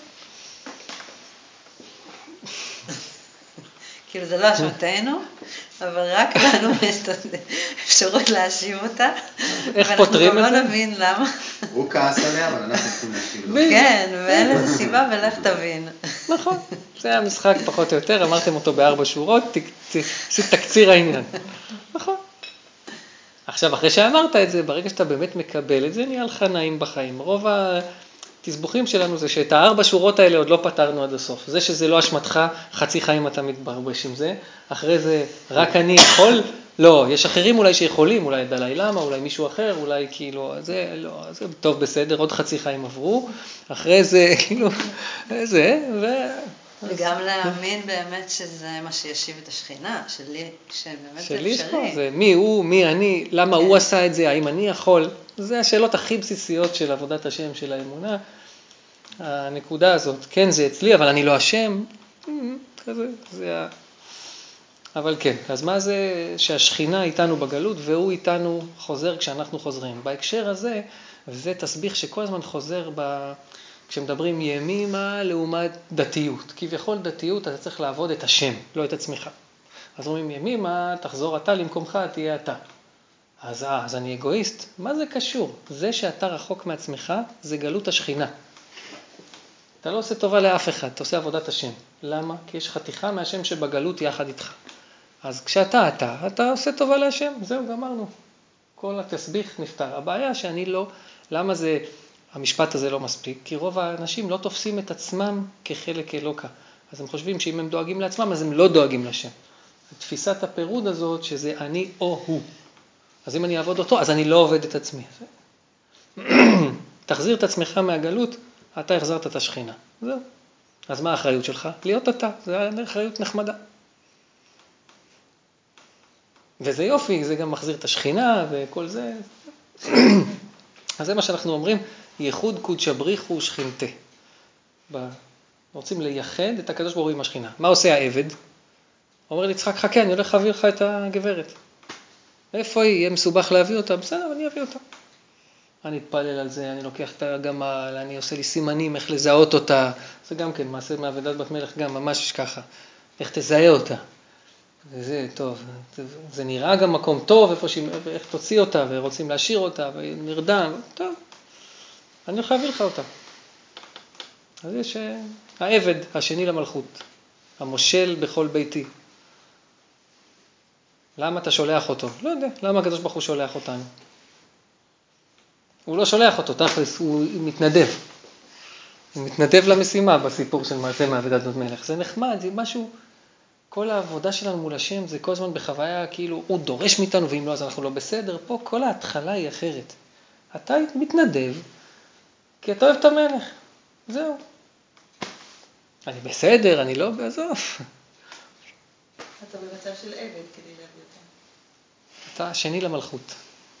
כאילו זה לא אשמתנו, אבל רק לנו יש את האפשרות להשיב אותה. איך פותרים את זה? ואנחנו גם לא נבין למה. הוא כעס עליה, אבל אנחנו צריכים להשיב לו. כן, ואין לזה סיבה ולך תבין. נכון, זה המשחק פחות או יותר, אמרתם אותו בארבע שורות, עשית תקציר העניין. נכון. עכשיו, אחרי שאמרת את זה, ברגע שאתה באמת מקבל את זה, נהיה לך נעים בחיים. רוב התסבוכים שלנו זה שאת הארבע שורות האלה עוד לא פתרנו עד הסוף. זה שזה לא אשמתך, חצי חיים אתה מתברבש עם זה. אחרי זה, רק אני יכול? לא, יש אחרים אולי שיכולים, אולי דלי למה, אולי מישהו אחר, אולי כאילו, זה לא, זה טוב בסדר, עוד חצי חיים עברו. אחרי זה, כאילו, זה, ו... וגם להאמין באמת שזה מה שישיב את השכינה, שלי, שבאמת זה שלי אפשרי. זה מי הוא, מי אני, למה הוא עשה את זה, האם אני יכול, זה השאלות הכי בסיסיות של עבודת השם, של האמונה, הנקודה הזאת, כן זה אצלי, אבל אני לא אשם, כזה, זה ה... אבל כן, אז מה זה שהשכינה איתנו בגלות, והוא איתנו חוזר כשאנחנו חוזרים. בהקשר הזה, וזה תסביך שכל הזמן חוזר ב... כשמדברים ימימה לעומת דתיות. כביכול דתיות, אתה צריך לעבוד את השם, לא את עצמך. אז אומרים ימימה, תחזור אתה למקומך, תהיה אתה. אז, אה, אז אני אגואיסט. מה זה קשור? זה שאתה רחוק מעצמך, זה גלות השכינה. אתה לא עושה טובה לאף אחד, אתה עושה עבודת השם. למה? כי יש חתיכה מהשם שבגלות יחד איתך. אז כשאתה אתה, אתה עושה טובה להשם. זהו, גמרנו. כל התסביך נפתר. הבעיה שאני לא, למה זה... המשפט הזה לא מספיק, כי רוב האנשים לא תופסים את עצמם כחלק אלוקה. אז הם חושבים שאם הם דואגים לעצמם, אז הם לא דואגים לשם. תפיסת הפירוד הזאת, שזה אני או הוא. אז אם אני אעבוד אותו, אז אני לא עובד את עצמי. תחזיר את עצמך מהגלות, אתה החזרת את השכינה. זהו. אז מה האחריות שלך? להיות אתה. זה אחריות נחמדה. וזה יופי, זה גם מחזיר את השכינה וכל זה. אז זה מה שאנחנו אומרים, ייחוד קודשא בריחו שכינתה. רוצים לייחד את הקדוש ברוך הוא עם השכינה. מה עושה העבד? אומר לי, יצחק, חכה, אני הולך להביא לך את הגברת. איפה היא? יהיה מסובך להביא אותה? בסדר, אני אביא אותה. אני אתפלל על זה, אני לוקח את הגמל, אני עושה לי סימנים איך לזהות אותה. זה גם כן, מעשה מעבדת בת מלך גם ממש ככה. איך תזהה אותה. וזה טוב, זה נראה גם מקום טוב, איפה שהיא, איך תוציא אותה, ורוצים להשאיר אותה, ונרדם, טוב, אני הולך להביא לך אותה. אז יש העבד, השני למלכות, המושל בכל ביתי. למה אתה שולח אותו? לא יודע, למה הקדוש ברוך הוא שולח אותנו? הוא לא שולח אותו, תכלס, הוא מתנדב. הוא מתנדב למשימה בסיפור של מעשה מעבדת בת מלך. זה נחמד, זה משהו... כל העבודה שלנו מול השם זה כל הזמן בחוויה, כאילו הוא דורש מאיתנו, ואם לא אז אנחנו לא בסדר. פה כל ההתחלה היא אחרת. אתה מתנדב, כי אתה אוהב את המלך. זהו. אני בסדר, אני לא בעזוב. אתה במצב של עבד כדי להביא אותה. אתה שני למלכות.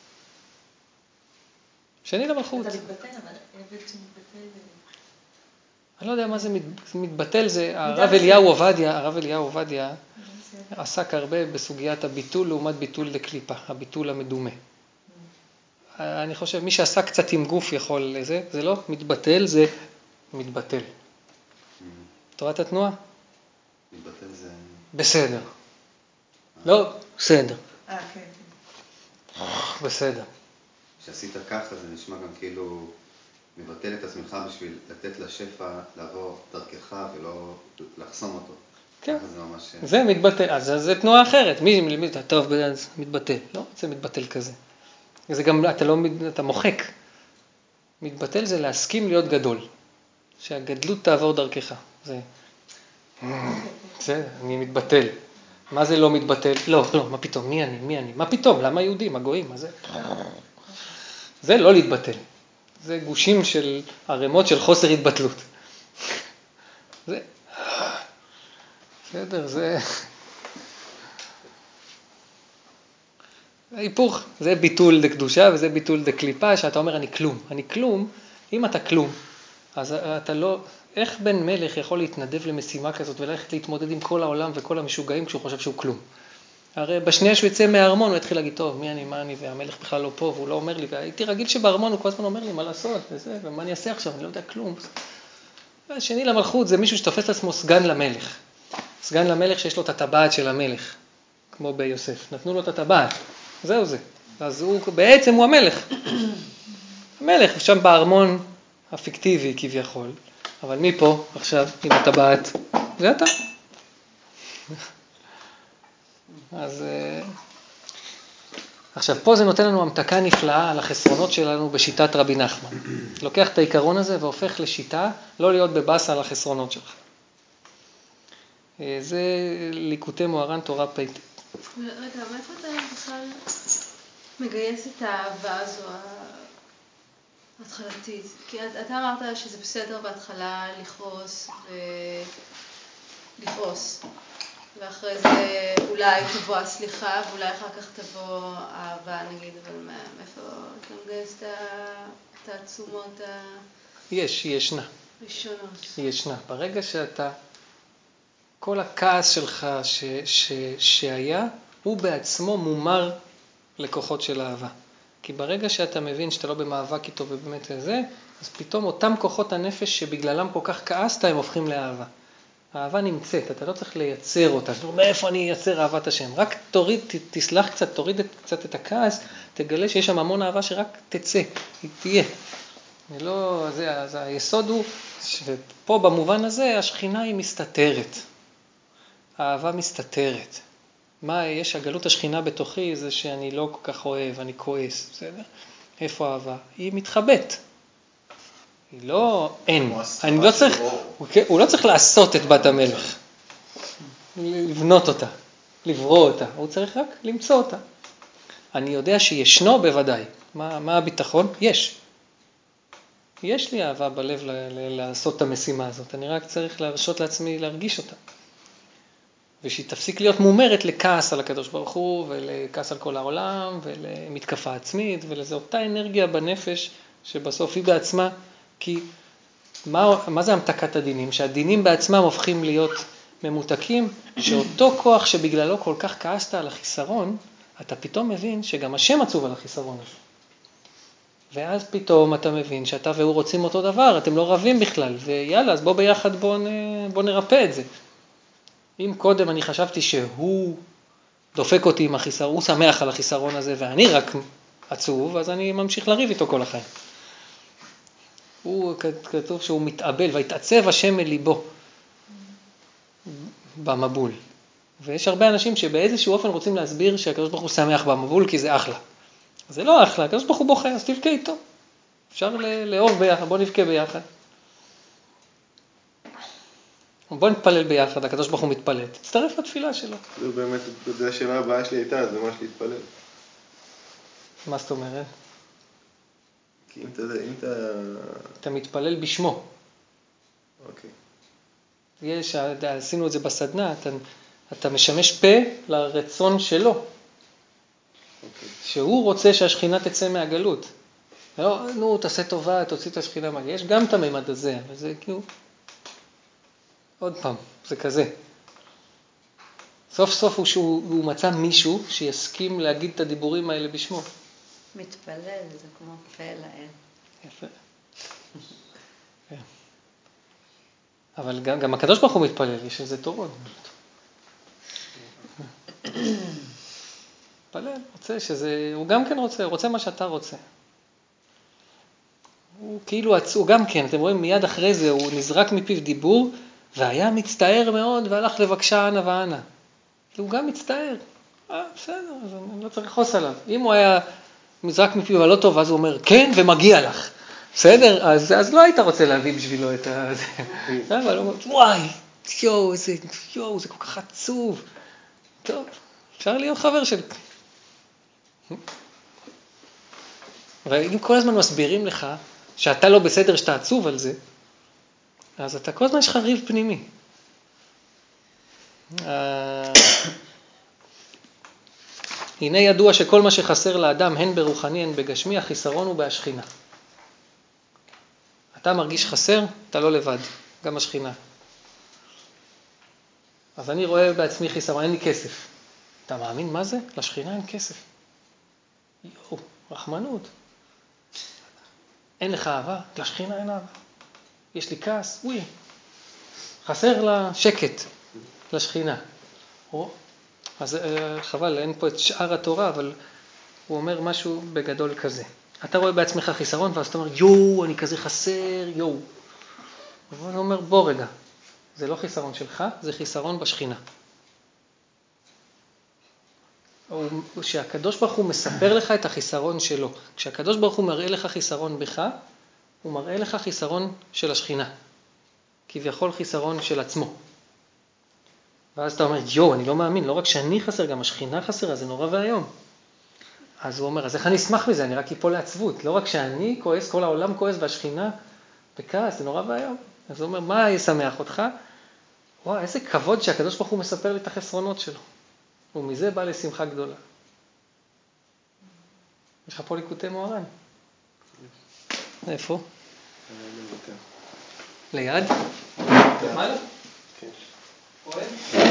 שני למלכות. אתה מתבטל, אבל עבד שמתבטל... אני לא יודע מה זה מתבטל, זה הרב אליהו עובדיה, הרב אליהו עובדיה עסק הרבה בסוגיית הביטול לעומת ביטול לקליפה, הביטול המדומה. אני חושב, מי שעסק קצת עם גוף יכול לזה, זה לא מתבטל, זה מתבטל. תורת התנועה? מתבטל זה... בסדר. לא, בסדר. אה, כן, כן. בסדר. כשעשית ככה זה נשמע גם כאילו... מבטל את עצמך בשביל לתת לשפע לעבור דרכך ולא לחסום אותו. כן. זה ממש... זה מתבטל, אז זה תנועה אחרת. מי מלמד, טוב, אז מתבטל. לא, זה מתבטל כזה. זה גם, אתה לא, אתה מוחק. מתבטל זה להסכים להיות גדול. שהגדלות תעבור דרכך. זה, זה, אני מתבטל. מה זה לא מתבטל? לא, לא, מה פתאום, מי אני, מי אני? מה פתאום? למה יהודים, הגויים, מה זה? זה לא להתבטל. זה גושים של ערימות של חוסר התבטלות. זה, בסדר, זה... היפוך, זה ביטול דקדושה וזה ביטול דקליפה, שאתה אומר אני כלום. אני כלום, אם אתה כלום, אז אתה לא... איך בן מלך יכול להתנדב למשימה כזאת וללכת להתמודד עם כל העולם וכל המשוגעים כשהוא חושב שהוא כלום? הרי בשנייה שהוא יצא מהארמון הוא יתחיל להגיד, טוב, מי אני, מה אני, והמלך בכלל לא פה, והוא לא אומר לי, והייתי רגיל שבארמון הוא כל הזמן אומר לי מה לעשות, וזה, ומה אני אעשה עכשיו, אני לא יודע כלום. השני למלכות זה מישהו שתופס לעצמו סגן למלך. סגן למלך שיש לו את הטבעת של המלך, כמו ביוסף. נתנו לו את הטבעת, זהו זה. אז הוא, בעצם הוא המלך. המלך, שם בארמון הפיקטיבי כביכול, אבל מי פה עכשיו עם הטבעת? זה אתה. אז עכשיו פה זה נותן לנו המתקה נפלאה על החסרונות שלנו בשיטת רבי נחמן. לוקח את העיקרון הזה והופך לשיטה לא להיות בבאס על החסרונות שלך. זה ליקוטי מוהר"ן תורה פ"ט. רגע, מאיפה אתה בכלל מגייס את האהבה הזו ההתחלתית? כי אתה אמרת שזה בסדר בהתחלה לכעוס ולכעוס. ואחרי זה אולי תבוא הסליחה, ואולי אחר כך תבוא האהבה, נגיד, אבל מאיפה אתה מגייס את העצומות ה... יש, היא ישנה. ראשונות. היא ישנה. ברגע שאתה, כל הכעס שלך ש, ש, שהיה, הוא בעצמו מומר לכוחות של אהבה. כי ברגע שאתה מבין שאתה לא במאבק איתו ובאמת זה, אז פתאום אותם כוחות הנפש שבגללם כל כך כעסת, הם הופכים לאהבה. האהבה נמצאת, אתה לא צריך לייצר אותה. מאיפה אני אייצר אהבת השם? רק תוריד, תסלח קצת, תוריד קצת את הכעס, תגלה שיש שם המון אהבה שרק תצא, היא תהיה. לא, זה, אז היסוד הוא, שפה במובן הזה השכינה היא מסתתרת. האהבה מסתתרת. מה יש? הגלות השכינה בתוכי זה שאני לא כל כך אוהב, אני כועס, בסדר? איפה האהבה? היא מתחבאת. היא לא, אין. אני לא צריך, הוא לא צריך לעשות את בת המלך. לבנות אותה, לברוא אותה. הוא צריך רק למצוא אותה. אני יודע שישנו בוודאי. מה, מה הביטחון? יש. יש לי אהבה בלב ל- ל- לעשות את המשימה הזאת. אני רק צריך להרשות לעצמי להרגיש אותה. ושהיא תפסיק להיות מומרת לכעס על הקדוש ברוך הוא, ולכעס על כל העולם, ולמתקפה עצמית, ולזה אותה אנרגיה בנפש, שבסוף היא בעצמה, כי מה, מה זה המתקת הדינים? שהדינים בעצמם הופכים להיות ממותקים, שאותו כוח שבגללו כל כך כעסת על החיסרון, אתה פתאום מבין שגם השם עצוב על החיסרון הזה. ואז פתאום אתה מבין שאתה והוא רוצים אותו דבר, אתם לא רבים בכלל, ויאללה, אז בוא ביחד, בוא, נ, בוא נרפא את זה. אם קודם אני חשבתי שהוא דופק אותי עם החיסרון, הוא שמח על החיסרון הזה, ואני רק עצוב, אז אני ממשיך לריב איתו כל החיים. הוא כתוב שהוא מתאבל, והתעצב השם מליבו במבול. ויש הרבה אנשים שבאיזשהו אופן רוצים להסביר שהקדוש ברוך הוא שמח במבול, כי זה אחלה. זה לא אחלה, הקדוש ברוך הוא בוכה, אז תבכה איתו. אפשר לאהוב ביחד, בוא נבכה ביחד. בוא נתפלל ביחד, הקדוש ברוך הוא מתפלל. תצטרף לתפילה שלו. זה באמת, זה השאלה הבאה שלי הייתה, זה ממש להתפלל. מה זאת אומרת? כי אם אתה, אם אתה... אתה מתפלל בשמו. אוקיי. יש, עשינו את זה בסדנה, אתה, אתה משמש פה לרצון שלו. אוקיי. שהוא רוצה שהשכינה תצא מהגלות. לא, נו, תעשה טובה, תוציא את השכינה מהגלות. יש גם את הממד הזה, אבל זה כאילו... עוד פעם, זה כזה. סוף סוף הוא, שהוא, הוא מצא מישהו שיסכים להגיד את הדיבורים האלה בשמו. מתפלל, זה כמו פה לאל. יפה. כן. אבל גם, גם הקדוש ברוך הוא מתפלל, יש איזה תורות. מתפלל, רוצה שזה, הוא גם כן רוצה, הוא רוצה מה שאתה רוצה. הוא כאילו עצור, גם כן, אתם רואים, מיד אחרי זה הוא נזרק מפיו דיבור, והיה מצטער מאוד והלך לבקשה אנה ואנה. הוא גם מצטער. אה, בסדר, אז אני לא צריך לחוס עליו. אם הוא היה מזרק מפיו הלא טוב, אז הוא אומר, כן, ומגיע לך. בסדר? אז, אז לא היית רוצה להביא בשבילו את ה... אבל הוא אומר, וואי, יואו, זה, יואו, זה כל כך עצוב. טוב, אפשר להיות חבר של... ואם כל הזמן מסבירים לך שאתה לא בסדר, שאתה עצוב על זה, אז אתה כל הזמן יש לך ריב פנימי. הנה ידוע שכל מה שחסר לאדם, הן ברוחני, הן בגשמי, החיסרון הוא בהשכינה. אתה מרגיש חסר, אתה לא לבד. גם השכינה. אז אני רואה בעצמי חיסרון, אין לי כסף. אתה מאמין מה זה? לשכינה אין כסף. יואו, רחמנות. אין לך אהבה? לשכינה אין אהבה. יש לי כעס? וואי. חסר לה שקט, לשכינה. או, אז חבל, אין פה את שאר התורה, אבל הוא אומר משהו בגדול כזה. אתה רואה בעצמך חיסרון, ואז אתה אומר, יואו, אני כזה חסר, יואו. אבל הוא אומר, בוא רגע, זה לא חיסרון שלך, זה חיסרון בשכינה. כשהקדוש ברוך הוא מספר לך את החיסרון שלו, כשהקדוש ברוך הוא מראה לך חיסרון בך, הוא מראה לך חיסרון של השכינה, כביכול חיסרון של עצמו. ואז אתה אומר, יו, אני לא מאמין, לא רק שאני חסר, גם השכינה חסרה, זה נורא והיום. אז הוא אומר, אז איך אני אשמח מזה? אני רק אפול לעצבות. לא רק שאני כועס, כל העולם כועס, והשכינה בכעס, זה נורא והיום. אז הוא אומר, מה ישמח אותך? וואו, איזה כבוד שהקדוש ברוך הוא מספר לי את החסרונות שלו. ומזה בא לשמחה גדולה. יש לך פה ליקוטי מוהר"ן. איפה? ליד? למעלה? כן. אוהד?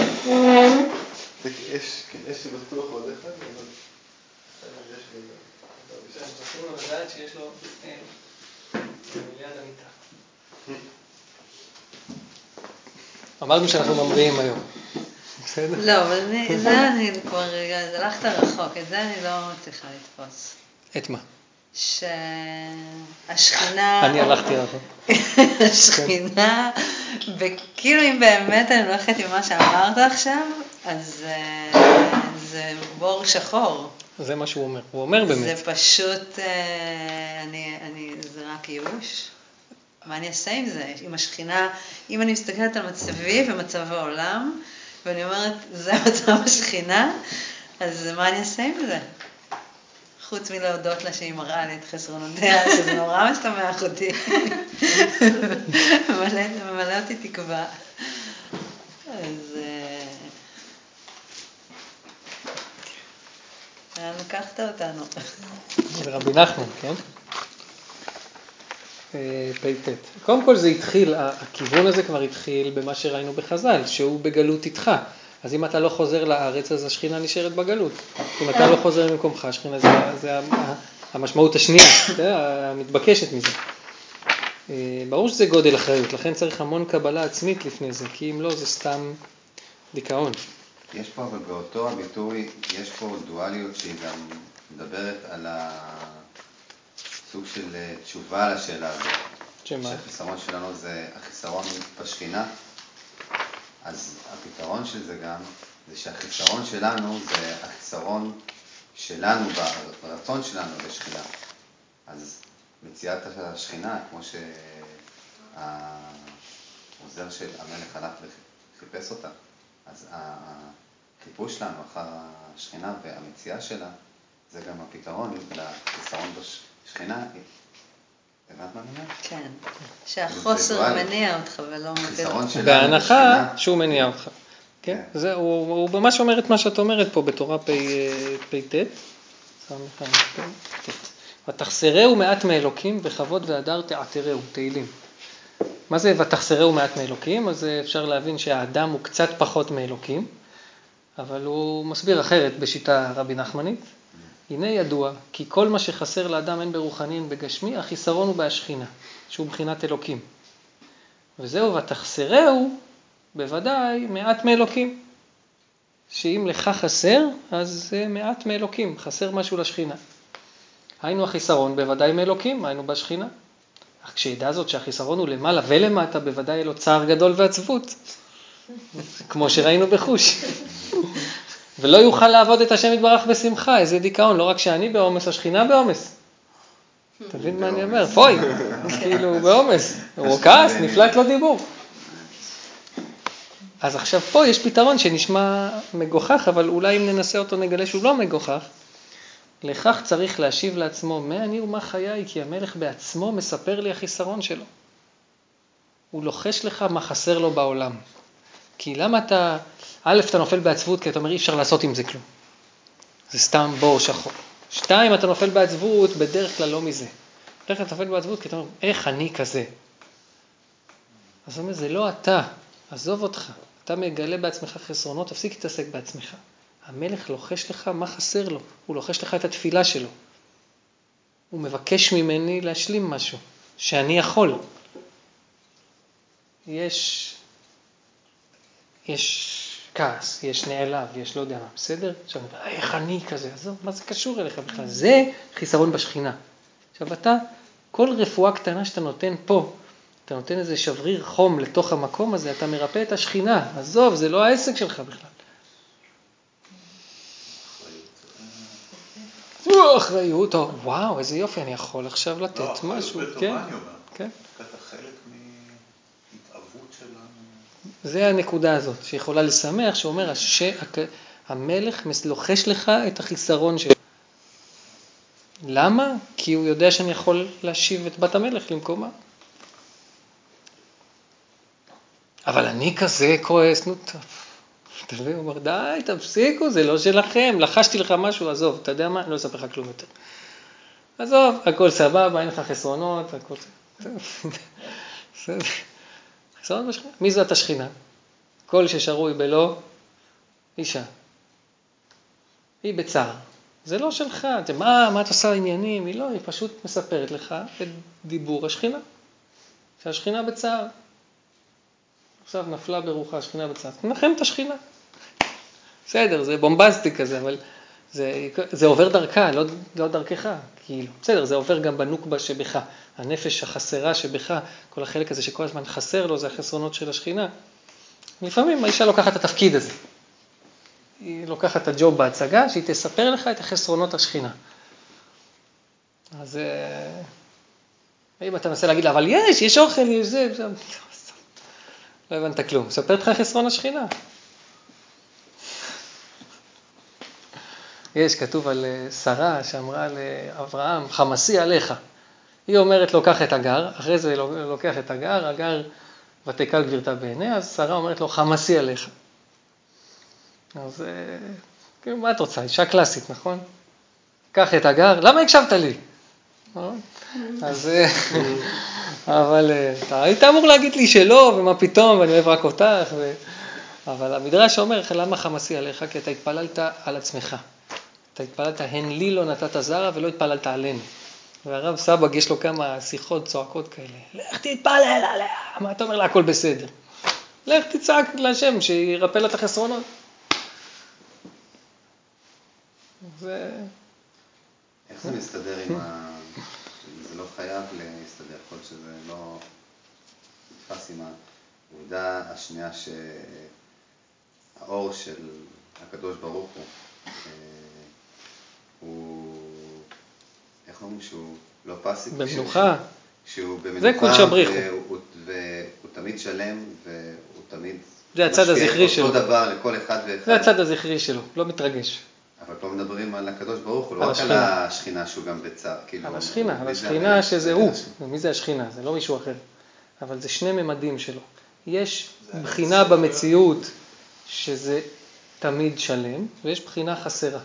יש שבטוח עוד אחד, אבל... יש גם... זכינו לדעת שיש לו ליד המיטה. אמרנו שאנחנו ממריאים היום. בסדר? לא, אבל זה אני כבר, הלכת רחוק, את זה אני לא צריכה לתפוס. את מה? שהשכינה... אני הלכתי רחוק. השכינה, וכאילו אם באמת אני הולכת עם מה שאמרת עכשיו, אז זה בור שחור. זה מה שהוא אומר. הוא אומר באמת. זה פשוט, אני, אני, זה רק ייאוש. מה אני אעשה עם זה? עם השכינה, אם אני מסתכלת על מצבי ומצב העולם, ואני אומרת, זה מצב השכינה, אז מה אני אעשה עם זה? חוץ מלהודות לה שהיא מראה לי את חסרונותיה, שזה נורא משתמח אותי. ממלא אותי תקווה. אז... לאן לקחת אותנו? זה רבי נחמן, כן? פ"ט. קודם כל זה התחיל, הכיוון הזה כבר התחיל במה שראינו בחז"ל, שהוא בגלות איתך. אז אם אתה לא חוזר לארץ, אז השכינה נשארת בגלות. אם אתה לא חוזר ממקומך, השכינה זה, זה המשמעות השנייה, המתבקשת מזה. ברור שזה גודל אחריות, לכן צריך המון קבלה עצמית לפני זה, כי אם לא, זה סתם דיכאון. יש פה, אבל באותו הביטוי, יש פה דואליות שהיא גם מדברת על הסוג של תשובה לשאלה הזאת. שמה? שהחיסרון שלנו זה החיסרון בשכינה. אז הפתרון של זה גם, זה שהחיסרון שלנו זה החיסרון שלנו, ברצון שלנו בשכינה. אז מציאת השכינה, כמו שהעוזר של המלך הלך וחיפש אותה, אז החיפוש שלנו אחר השכינה והמציאה שלה, זה גם הפתרון לחיסרון בשכינה. הבנת מה אני אומר? כן, שהחוסר מניע אותך ולא מפיל אותך. בהנחה שהוא מניע אותך. כן? זה, הוא, הוא ממש אומר את מה שאת אומרת פה בתורה פ"ט. ותחסרהו מעט מאלוקים וכבוד והדר תעתרהו, תהילים. מה זה ותחסרהו מעט מאלוקים? אז אפשר להבין שהאדם הוא קצת פחות מאלוקים, אבל הוא מסביר אחרת בשיטה רבי נחמנית. הנה ידוע, כי כל מה שחסר לאדם אין ברוחני אין בגשמי, החיסרון הוא בהשכינה, שהוא בחינת אלוקים. וזהו, ותחסרהו, בוודאי, מעט מאלוקים. שאם לך חסר, אז זה מעט מאלוקים, חסר משהו לשכינה. היינו החיסרון, בוודאי מאלוקים, היינו בשכינה. אך כשידע זאת שהחיסרון הוא למעלה ולמטה, בוודאי לו צער גדול ועצבות. כמו שראינו בחוש. ולא יוכל לעבוד את השם יתברך בשמחה, איזה דיכאון, לא רק שאני בעומס, השכינה בעומס. אתה מבין מה אני אומר? פוי, כאילו בעומס. הוא כעס, נפלט לו דיבור. אז עכשיו פה יש פתרון שנשמע מגוחך, אבל אולי אם ננסה אותו נגלה שהוא לא מגוחך. לכך צריך להשיב לעצמו, מה אני ומה חיי, כי המלך בעצמו מספר לי החיסרון שלו. הוא לוחש לך מה חסר לו בעולם. כי למה אתה, א', אתה נופל בעצבות, כי אתה אומר, אי אפשר לעשות עם זה כלום. זה סתם בור שחור. שתיים, אתה נופל בעצבות, בדרך כלל לא מזה. בדרך כלל אתה נופל בעצבות, כי אתה אומר, איך אני כזה? אז הוא אומר, זה לא אתה, עזוב אותך. אתה מגלה בעצמך חסרונות, תפסיק להתעסק בעצמך. המלך לוחש לך מה חסר לו, הוא לוחש לך את התפילה שלו. הוא מבקש ממני להשלים משהו, שאני יכול. יש, יש כעס, יש נעלב, יש לא יודע מה, בסדר? עכשיו, איך אני כזה? עזוב, מה זה קשור אליך בכלל? זה חיסרון בשכינה. עכשיו אתה, כל רפואה קטנה שאתה נותן פה, אתה נותן איזה שבריר חום לתוך המקום הזה, אתה מרפא את השכינה. עזוב, זה לא העסק שלך בכלל. או, אחריות, או, וואו, איזה יופי, אני יכול עכשיו לתת לא, משהו. לא, אחריות בטובה אני אומר. כן. אתה חלק מהתאבות שלנו. זה הנקודה הזאת, שיכולה לשמח, שאומר, הש... המלך לוחש לך את החיסרון שלו. למה? כי הוא יודע שאני יכול להשיב את בת המלך למקומה. אבל אני כזה כועס, נו טוב. הוא אומר, די, תפסיקו, זה לא שלכם, לחשתי לך משהו, עזוב, אתה יודע מה? אני לא אספר לך כלום יותר. עזוב, הכל סבבה, אין לך חסרונות, הכל בסדר. חסרונות בשכינה. מי זאת השכינה? כל ששרוי בלא אישה. היא בצער. זה לא שלך, זה מה, מה את עושה עניינים? היא לא, היא פשוט מספרת לך את דיבור השכינה. שהשכינה בצער. עכשיו נפלה ברוחה השכינה בצער. תנחם את השכינה. בסדר, זה בומבסטי כזה, אבל זה, זה עובר דרכה, לא, לא דרכך. כאילו. בסדר, זה עובר גם בנוקבה שבך. הנפש החסרה שבך, כל החלק הזה שכל הזמן חסר לו, זה החסרונות של השכינה. לפעמים האישה לוקחת את התפקיד הזה. היא לוקחת את הג'וב בהצגה, שהיא תספר לך את החסרונות השכינה. אז אם אתה מנסה להגיד לה, אבל יש, יש אוכל, יש זה, זה... לא הבנת כלום. ספר לך חסרון השכינה. יש, כתוב על שרה שאמרה לאברהם, חמסי עליך. היא אומרת לו, קח את הגר, אחרי זה לוקח את הגר, הגר ותקל גבירתה בעיניה, אז שרה אומרת לו, חמסי עליך. אז כאילו, מה את רוצה? אישה קלאסית, נכון? קח את הגר, למה הקשבת לי? אז, אבל אתה היית אמור להגיד לי שלא, ומה פתאום, ואני אוהב רק אותך, ו... אבל המדרש אומר, למה חמסי עליך? כי אתה התפללת על עצמך. אתה התפללת, הן לי לא נתת זרע, ולא התפללת עלינו. והרב סבג יש לו כמה שיחות צועקות כאלה. לך תתפלל עליה. מה אתה אומר לה? הכל בסדר. לך תצעק להשם, שירפא לה את החסרונות. זה... איך זה מסתדר עם ה... זה לא חייב להסתדר, כל שזה לא נתפס עם העובדה השנייה שהאור של הקדוש ברוך הוא, הוא, איך אומרים שהוא לא פסיק? במנוחה. שהוא במנוחה. זה קודש הבריחו. והוא, והוא תמיד שלם, והוא תמיד... זה הצד הזכרי שלו. אותו דבר לכל אחד ואחד. זה הצד הזכרי שלו, לא מתרגש. אבל פה מדברים על הקדוש ברוך הוא, לא רק על השכינה שהוא גם בצער. על השכינה, על השכינה שזה הוא. מי זה השכינה? זה לא מישהו אחר. אבל זה שני ממדים שלו. יש בחינה במציאות שזה תמיד שלם, ויש בחינה חסרה.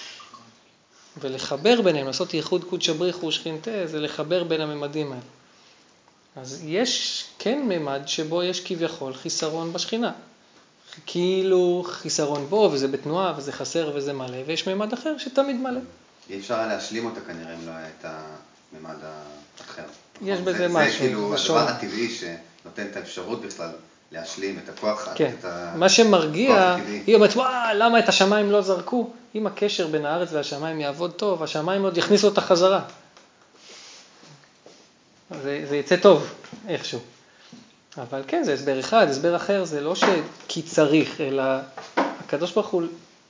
ולחבר ביניהם, לעשות ייחוד קודש הבריחו ושכינתה, זה לחבר בין הממדים האלה. אז יש כן ממד שבו יש כביכול חיסרון בשכינה. כאילו חיסרון בו, וזה בתנועה, וזה חסר, וזה מלא, ויש ממד אחר שתמיד מלא. אי אפשר להשלים אותה כנראה אם לא היה את הממד האחר. יש בזה זה, משהו. זה כאילו הדבר הטבעי שנותן את האפשרות בכלל להשלים את הכוח. כן, את ה... מה שמרגיע, היא אומרת, וואו, למה את השמיים לא זרקו? אם הקשר בין הארץ והשמיים יעבוד טוב, השמיים עוד יכניסו אותה חזרה. זה, זה יצא טוב, איכשהו. אבל כן, זה הסבר אחד, הסבר אחר, זה לא שכי צריך, אלא הקדוש ברוך הוא,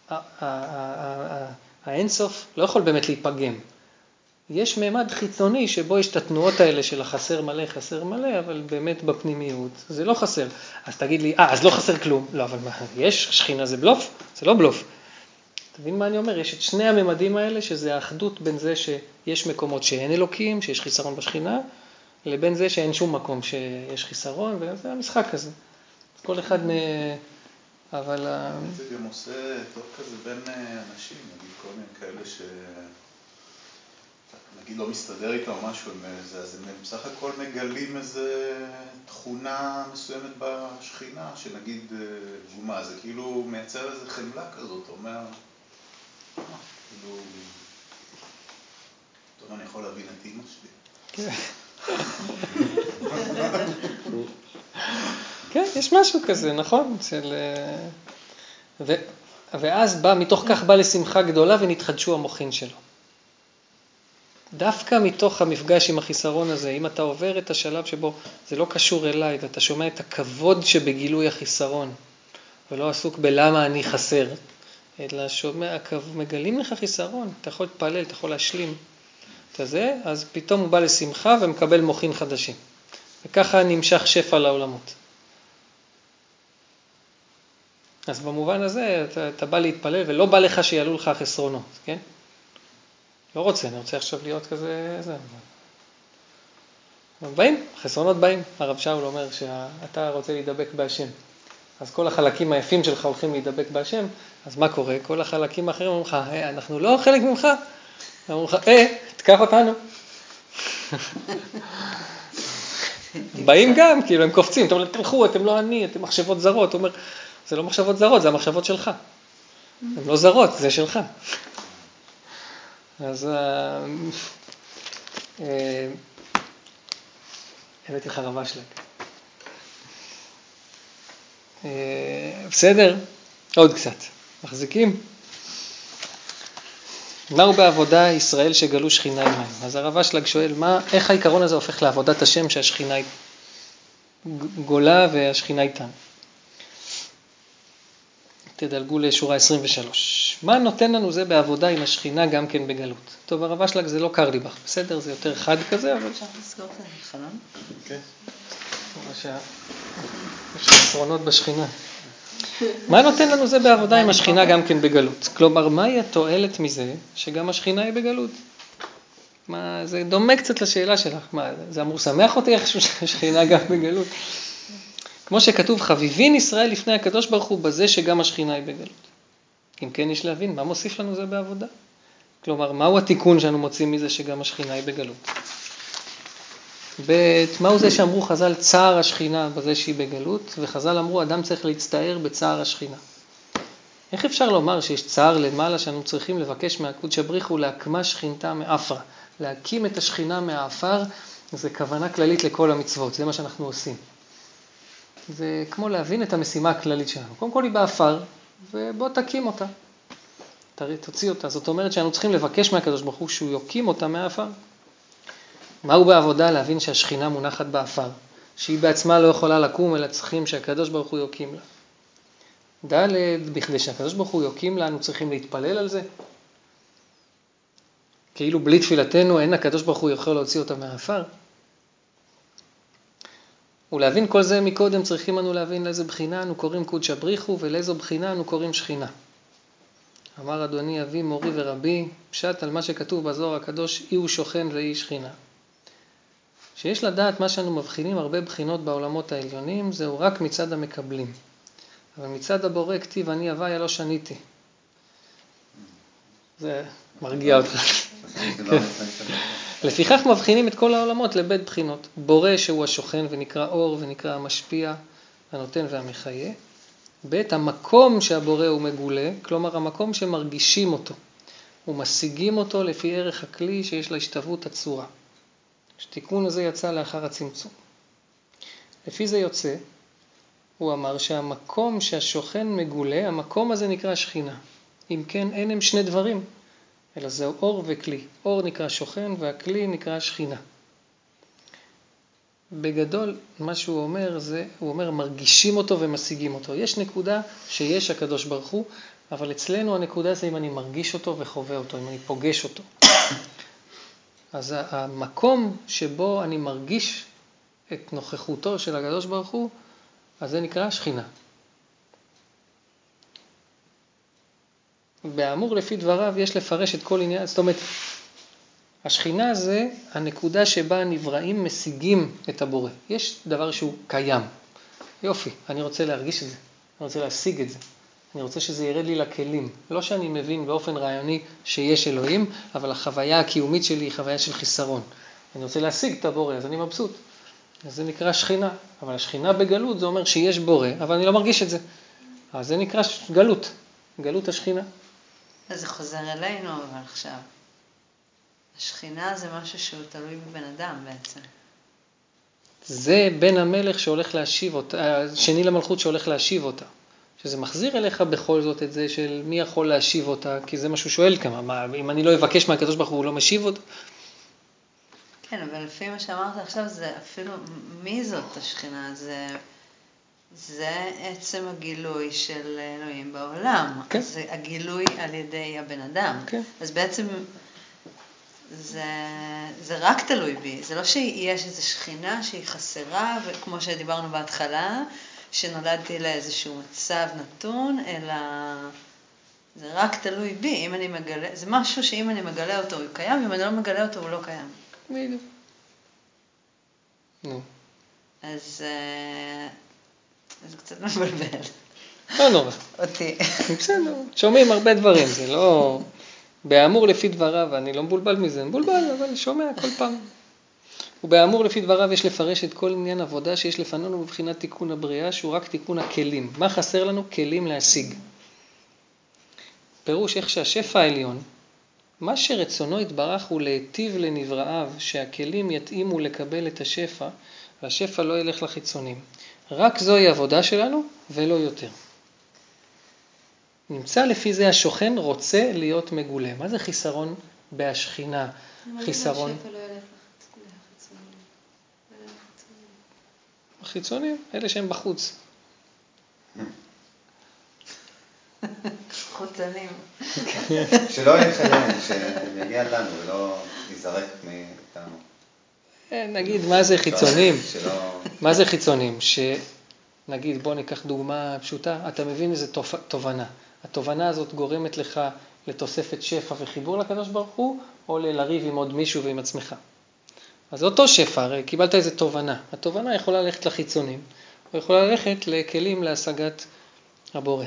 האינסוף לא יכול באמת להיפגם. יש ממד חיצוני שבו יש את התנועות האלה של החסר מלא, חסר מלא, אבל באמת בפנימיות, זה לא חסר. אז תגיד לי, אה, אז לא חסר כלום. לא, אבל מה, יש שכינה, זה בלוף? זה לא בלוף. תבין מה אני אומר? יש את שני הממדים האלה, שזה האחדות בין זה שיש מקומות שאין אלוקים, שיש חיסרון בשכינה, לבין זה שאין שום מקום שיש חיסרון, וזה המשחק הזה. כל אחד מ... אבל... זה גם עושה טוב כזה בין אנשים, נגיד כל מיני כאלה ש... נגיד לא מסתדר איתו או משהו, אז הם בסך הכל מגלים איזה תכונה מסוימת בשכינה, שנגיד גומה, זה כאילו מייצר איזה חמלה כזאת, אומר, כאילו, טוב, אני יכול להבין את אמא שלי. כן. כן, יש משהו כזה, נכון? של... ו... ואז בא, מתוך כך בא לשמחה גדולה ונתחדשו המוחין שלו. דווקא מתוך המפגש עם החיסרון הזה, אם אתה עובר את השלב שבו זה לא קשור אליי, ואתה שומע את הכבוד שבגילוי החיסרון, ולא עסוק בלמה אני חסר, אלא שומע, מגלים לך חיסרון, אתה יכול להתפלל, אתה יכול להשלים את זה, אז פתאום הוא בא לשמחה ומקבל מוחין חדשים. וככה נמשך שפע לעולמות. אז במובן הזה אתה, אתה בא להתפלל ולא בא לך שיעלו לך החסרונות, כן? לא רוצה, אני רוצה עכשיו להיות כזה, זה. באים, חסרונות באים. הרב שאול אומר שאתה רוצה להידבק בהשם. אז כל החלקים היפים שלך הולכים להידבק בהשם, אז מה קורה? כל החלקים האחרים אומרים לך, אה, אנחנו לא חלק ממך. אומרים לך, אה, תקח אותנו. באים גם, כאילו הם קופצים, אתם תלכו, אתם לא אני, אתם מחשבות זרות. הוא אומר, זה לא מחשבות זרות, זה המחשבות שלך. הן לא זרות, זה שלך. אז הבאתי לך רבה שלך. בסדר? עוד קצת. מחזיקים? מהו בעבודה ישראל שגלו שכינה עמהם? אז הרב אשלג שואל, מה, איך העיקרון הזה הופך לעבודת השם שהשכינה גולה והשכינה איתן? תדלגו לשורה עשרים ושלוש. מה נותן לנו זה בעבודה עם השכינה גם כן בגלות? טוב, הרב אשלג זה לא קר לי בך, בסדר? זה יותר חד כזה, אבל... אפשר לסגור את החלון? כן. יש חסרונות בשכינה. מה נותן לנו זה בעבודה עם השכינה גם כן בגלות? כלומר, מהי התועלת מזה שגם השכינה היא בגלות? מה, זה דומה קצת לשאלה שלך. מה, זה אמור שמח אותי איך שהשכינה גם בגלות? כמו שכתוב, חביבין ישראל לפני הקדוש ברוך הוא בזה שגם השכינה היא בגלות. אם כן, יש להבין, מה מוסיף לנו זה בעבודה? כלומר, מהו התיקון שאנו מוצאים מזה שגם השכינה היא בגלות? בית, מהו זה שאמרו חז"ל צער השכינה בזה שהיא בגלות, וחז"ל אמרו אדם צריך להצטער בצער השכינה. איך אפשר לומר שיש צער למעלה שאנו צריכים לבקש מהקודש הבריך ולהקמה שכינתה מאפרה? להקים את השכינה מהאפר, זה כוונה כללית לכל המצוות, זה מה שאנחנו עושים. זה כמו להבין את המשימה הכללית שלנו. קודם כל היא באפר, ובוא תקים אותה. תוציא אותה. זאת אומרת שאנו צריכים לבקש מהקדוש ברוך הוא שהוא יקים אותה מהאפר. מהו בעבודה? להבין שהשכינה מונחת באפר, שהיא בעצמה לא יכולה לקום, אלא צריכים שהקדוש ברוך הוא יקים לה. ד' בכדי שהקדוש ברוך הוא יקים לה, אנו צריכים להתפלל על זה. כאילו בלי תפילתנו אין הקדוש ברוך הוא יכול להוציא אותה מהאפר. ולהבין כל זה מקודם צריכים אנו להבין לאיזה בחינה אנו קוראים קודש הבריחו ולאיזו בחינה אנו קוראים שכינה. אמר אדוני אבי מורי ורבי, פשט על מה שכתוב בזוהר הקדוש, אי הוא שוכן ואי שכינה. שיש לדעת מה שאנו מבחינים הרבה בחינות בעולמות העליונים, זהו רק מצד המקבלים. אבל מצד הבורא כתיב אני הוויה לא שניתי. זה מרגיע אותך. לפיכך מבחינים את כל העולמות לבית בחינות. בורא שהוא השוכן ונקרא אור ונקרא המשפיע, הנותן והמחיה. בית המקום שהבורא הוא מגולה, כלומר המקום שמרגישים אותו. ומשיגים אותו לפי ערך הכלי שיש לה השתוות הצורה. שתיקון הזה יצא לאחר הצמצום. לפי זה יוצא, הוא אמר שהמקום שהשוכן מגולה, המקום הזה נקרא שכינה. אם כן, אין הם שני דברים, אלא זהו אור וכלי. אור נקרא שוכן והכלי נקרא שכינה. בגדול, מה שהוא אומר זה, הוא אומר מרגישים אותו ומשיגים אותו. יש נקודה שיש הקדוש ברוך הוא, אבל אצלנו הנקודה זה אם אני מרגיש אותו וחווה אותו, אם אני פוגש אותו. אז המקום שבו אני מרגיש את נוכחותו של הקדוש ברוך הוא, אז זה נקרא שכינה. באמור לפי דבריו יש לפרש את כל עניין, זאת אומרת, השכינה זה הנקודה שבה הנבראים משיגים את הבורא. יש דבר שהוא קיים. יופי, אני רוצה להרגיש את זה, אני רוצה להשיג את זה. אני רוצה שזה ירד לי לכלים. לא שאני מבין באופן רעיוני שיש אלוהים, אבל החוויה הקיומית שלי היא חוויה של חיסרון. אני רוצה להשיג את הבורא, אז אני מבסוט. אז זה נקרא שכינה. אבל השכינה בגלות זה אומר שיש בורא, אבל אני לא מרגיש את זה. אז זה נקרא גלות, גלות השכינה. אז זה חוזר אלינו, אבל עכשיו. השכינה זה משהו שהוא תלוי בבן אדם בעצם. זה בן המלך שהולך להשיב אותה, שני למלכות שהולך להשיב אותה. שזה מחזיר אליך בכל זאת את זה של מי יכול להשיב אותה, כי זה משהו שואל כמה, מה, אם אני לא אבקש מהקדוש ברוך הוא, הוא לא משיב אותה? כן, אבל לפי מה שאמרת עכשיו, זה אפילו, מי זאת השכינה? זה, זה עצם הגילוי של אלוהים בעולם. כן. זה הגילוי על ידי הבן אדם. כן. אז בעצם זה, זה רק תלוי בי. זה לא שיש איזו שכינה שהיא חסרה, וכמו שדיברנו בהתחלה, שנולדתי לאיזשהו מצב נתון, אלא זה רק תלוי בי. אם אני מגלה, זה משהו שאם אני מגלה אותו הוא קיים, אם אני לא מגלה אותו הוא לא קיים. בדיוק. נו. אז זה קצת מבלבל. לא נורא. אותי. בסדר, שומעים הרבה דברים, זה לא... באמור לפי דבריו, אני לא מבולבל מזה, מבולבל, אבל שומע כל פעם. ובאמור לפי דבריו יש לפרש את כל עניין עבודה שיש לפנינו בבחינת תיקון הבריאה, שהוא רק תיקון הכלים. מה חסר לנו? כלים להשיג. פירוש איך שהשפע העליון, מה שרצונו יתברך הוא להיטיב לנבראיו, שהכלים יתאימו לקבל את השפע, והשפע לא ילך לחיצונים. רק זוהי עבודה שלנו ולא יותר. נמצא לפי זה השוכן רוצה להיות מגולה. מה זה חיסרון בהשכינה? חיסרון... השפע לא ילך לחיצונים. החיצונים, אלה שהם בחוץ. חוצנים. שלא ילך אליהם, שיגיע לנו ולא יזרק מאיתנו. נגיד, מה זה חיצונים? שלא... מה זה חיצונים? שנגיד, בוא ניקח דוגמה פשוטה, אתה מבין איזו תובנה. התובנה הזאת גורמת לך לתוספת שפע וחיבור לקדוש ברוך הוא, או לריב עם עוד מישהו ועם עצמך. אז אותו שפע, הרי קיבלת איזו תובנה. התובנה יכולה ללכת לחיצונים, או יכולה ללכת לכלים להשגת הבורא.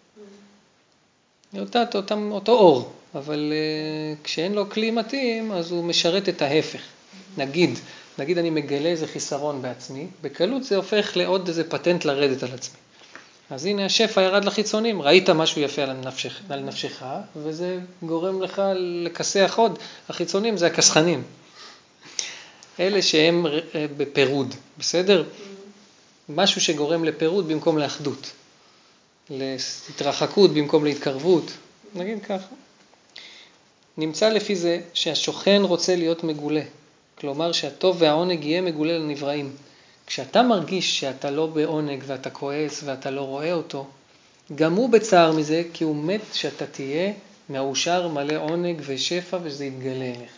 אותה, אותו, אותו אור, אבל uh, כשאין לו כלי מתאים, אז הוא משרת את ההפך. נגיד, נגיד אני מגלה איזה חיסרון בעצמי, בקלות זה הופך לעוד איזה פטנט לרדת על עצמי. אז הנה השפע ירד לחיצונים, ראית משהו יפה על נפשך, על נפשך, וזה גורם לך לכסח עוד. החיצונים זה הכסחנים. אלה שהם בפירוד, בסדר? משהו שגורם לפירוד במקום לאחדות. להתרחקות במקום להתקרבות, נגיד ככה. נמצא לפי זה שהשוכן רוצה להיות מגולה, כלומר שהטוב והעונג יהיה מגולה לנבראים. כשאתה מרגיש שאתה לא בעונג ואתה כועס ואתה לא רואה אותו, גם הוא בצער מזה, כי הוא מת שאתה תהיה מאושר מלא עונג ושפע ושזה יתגלה אליך.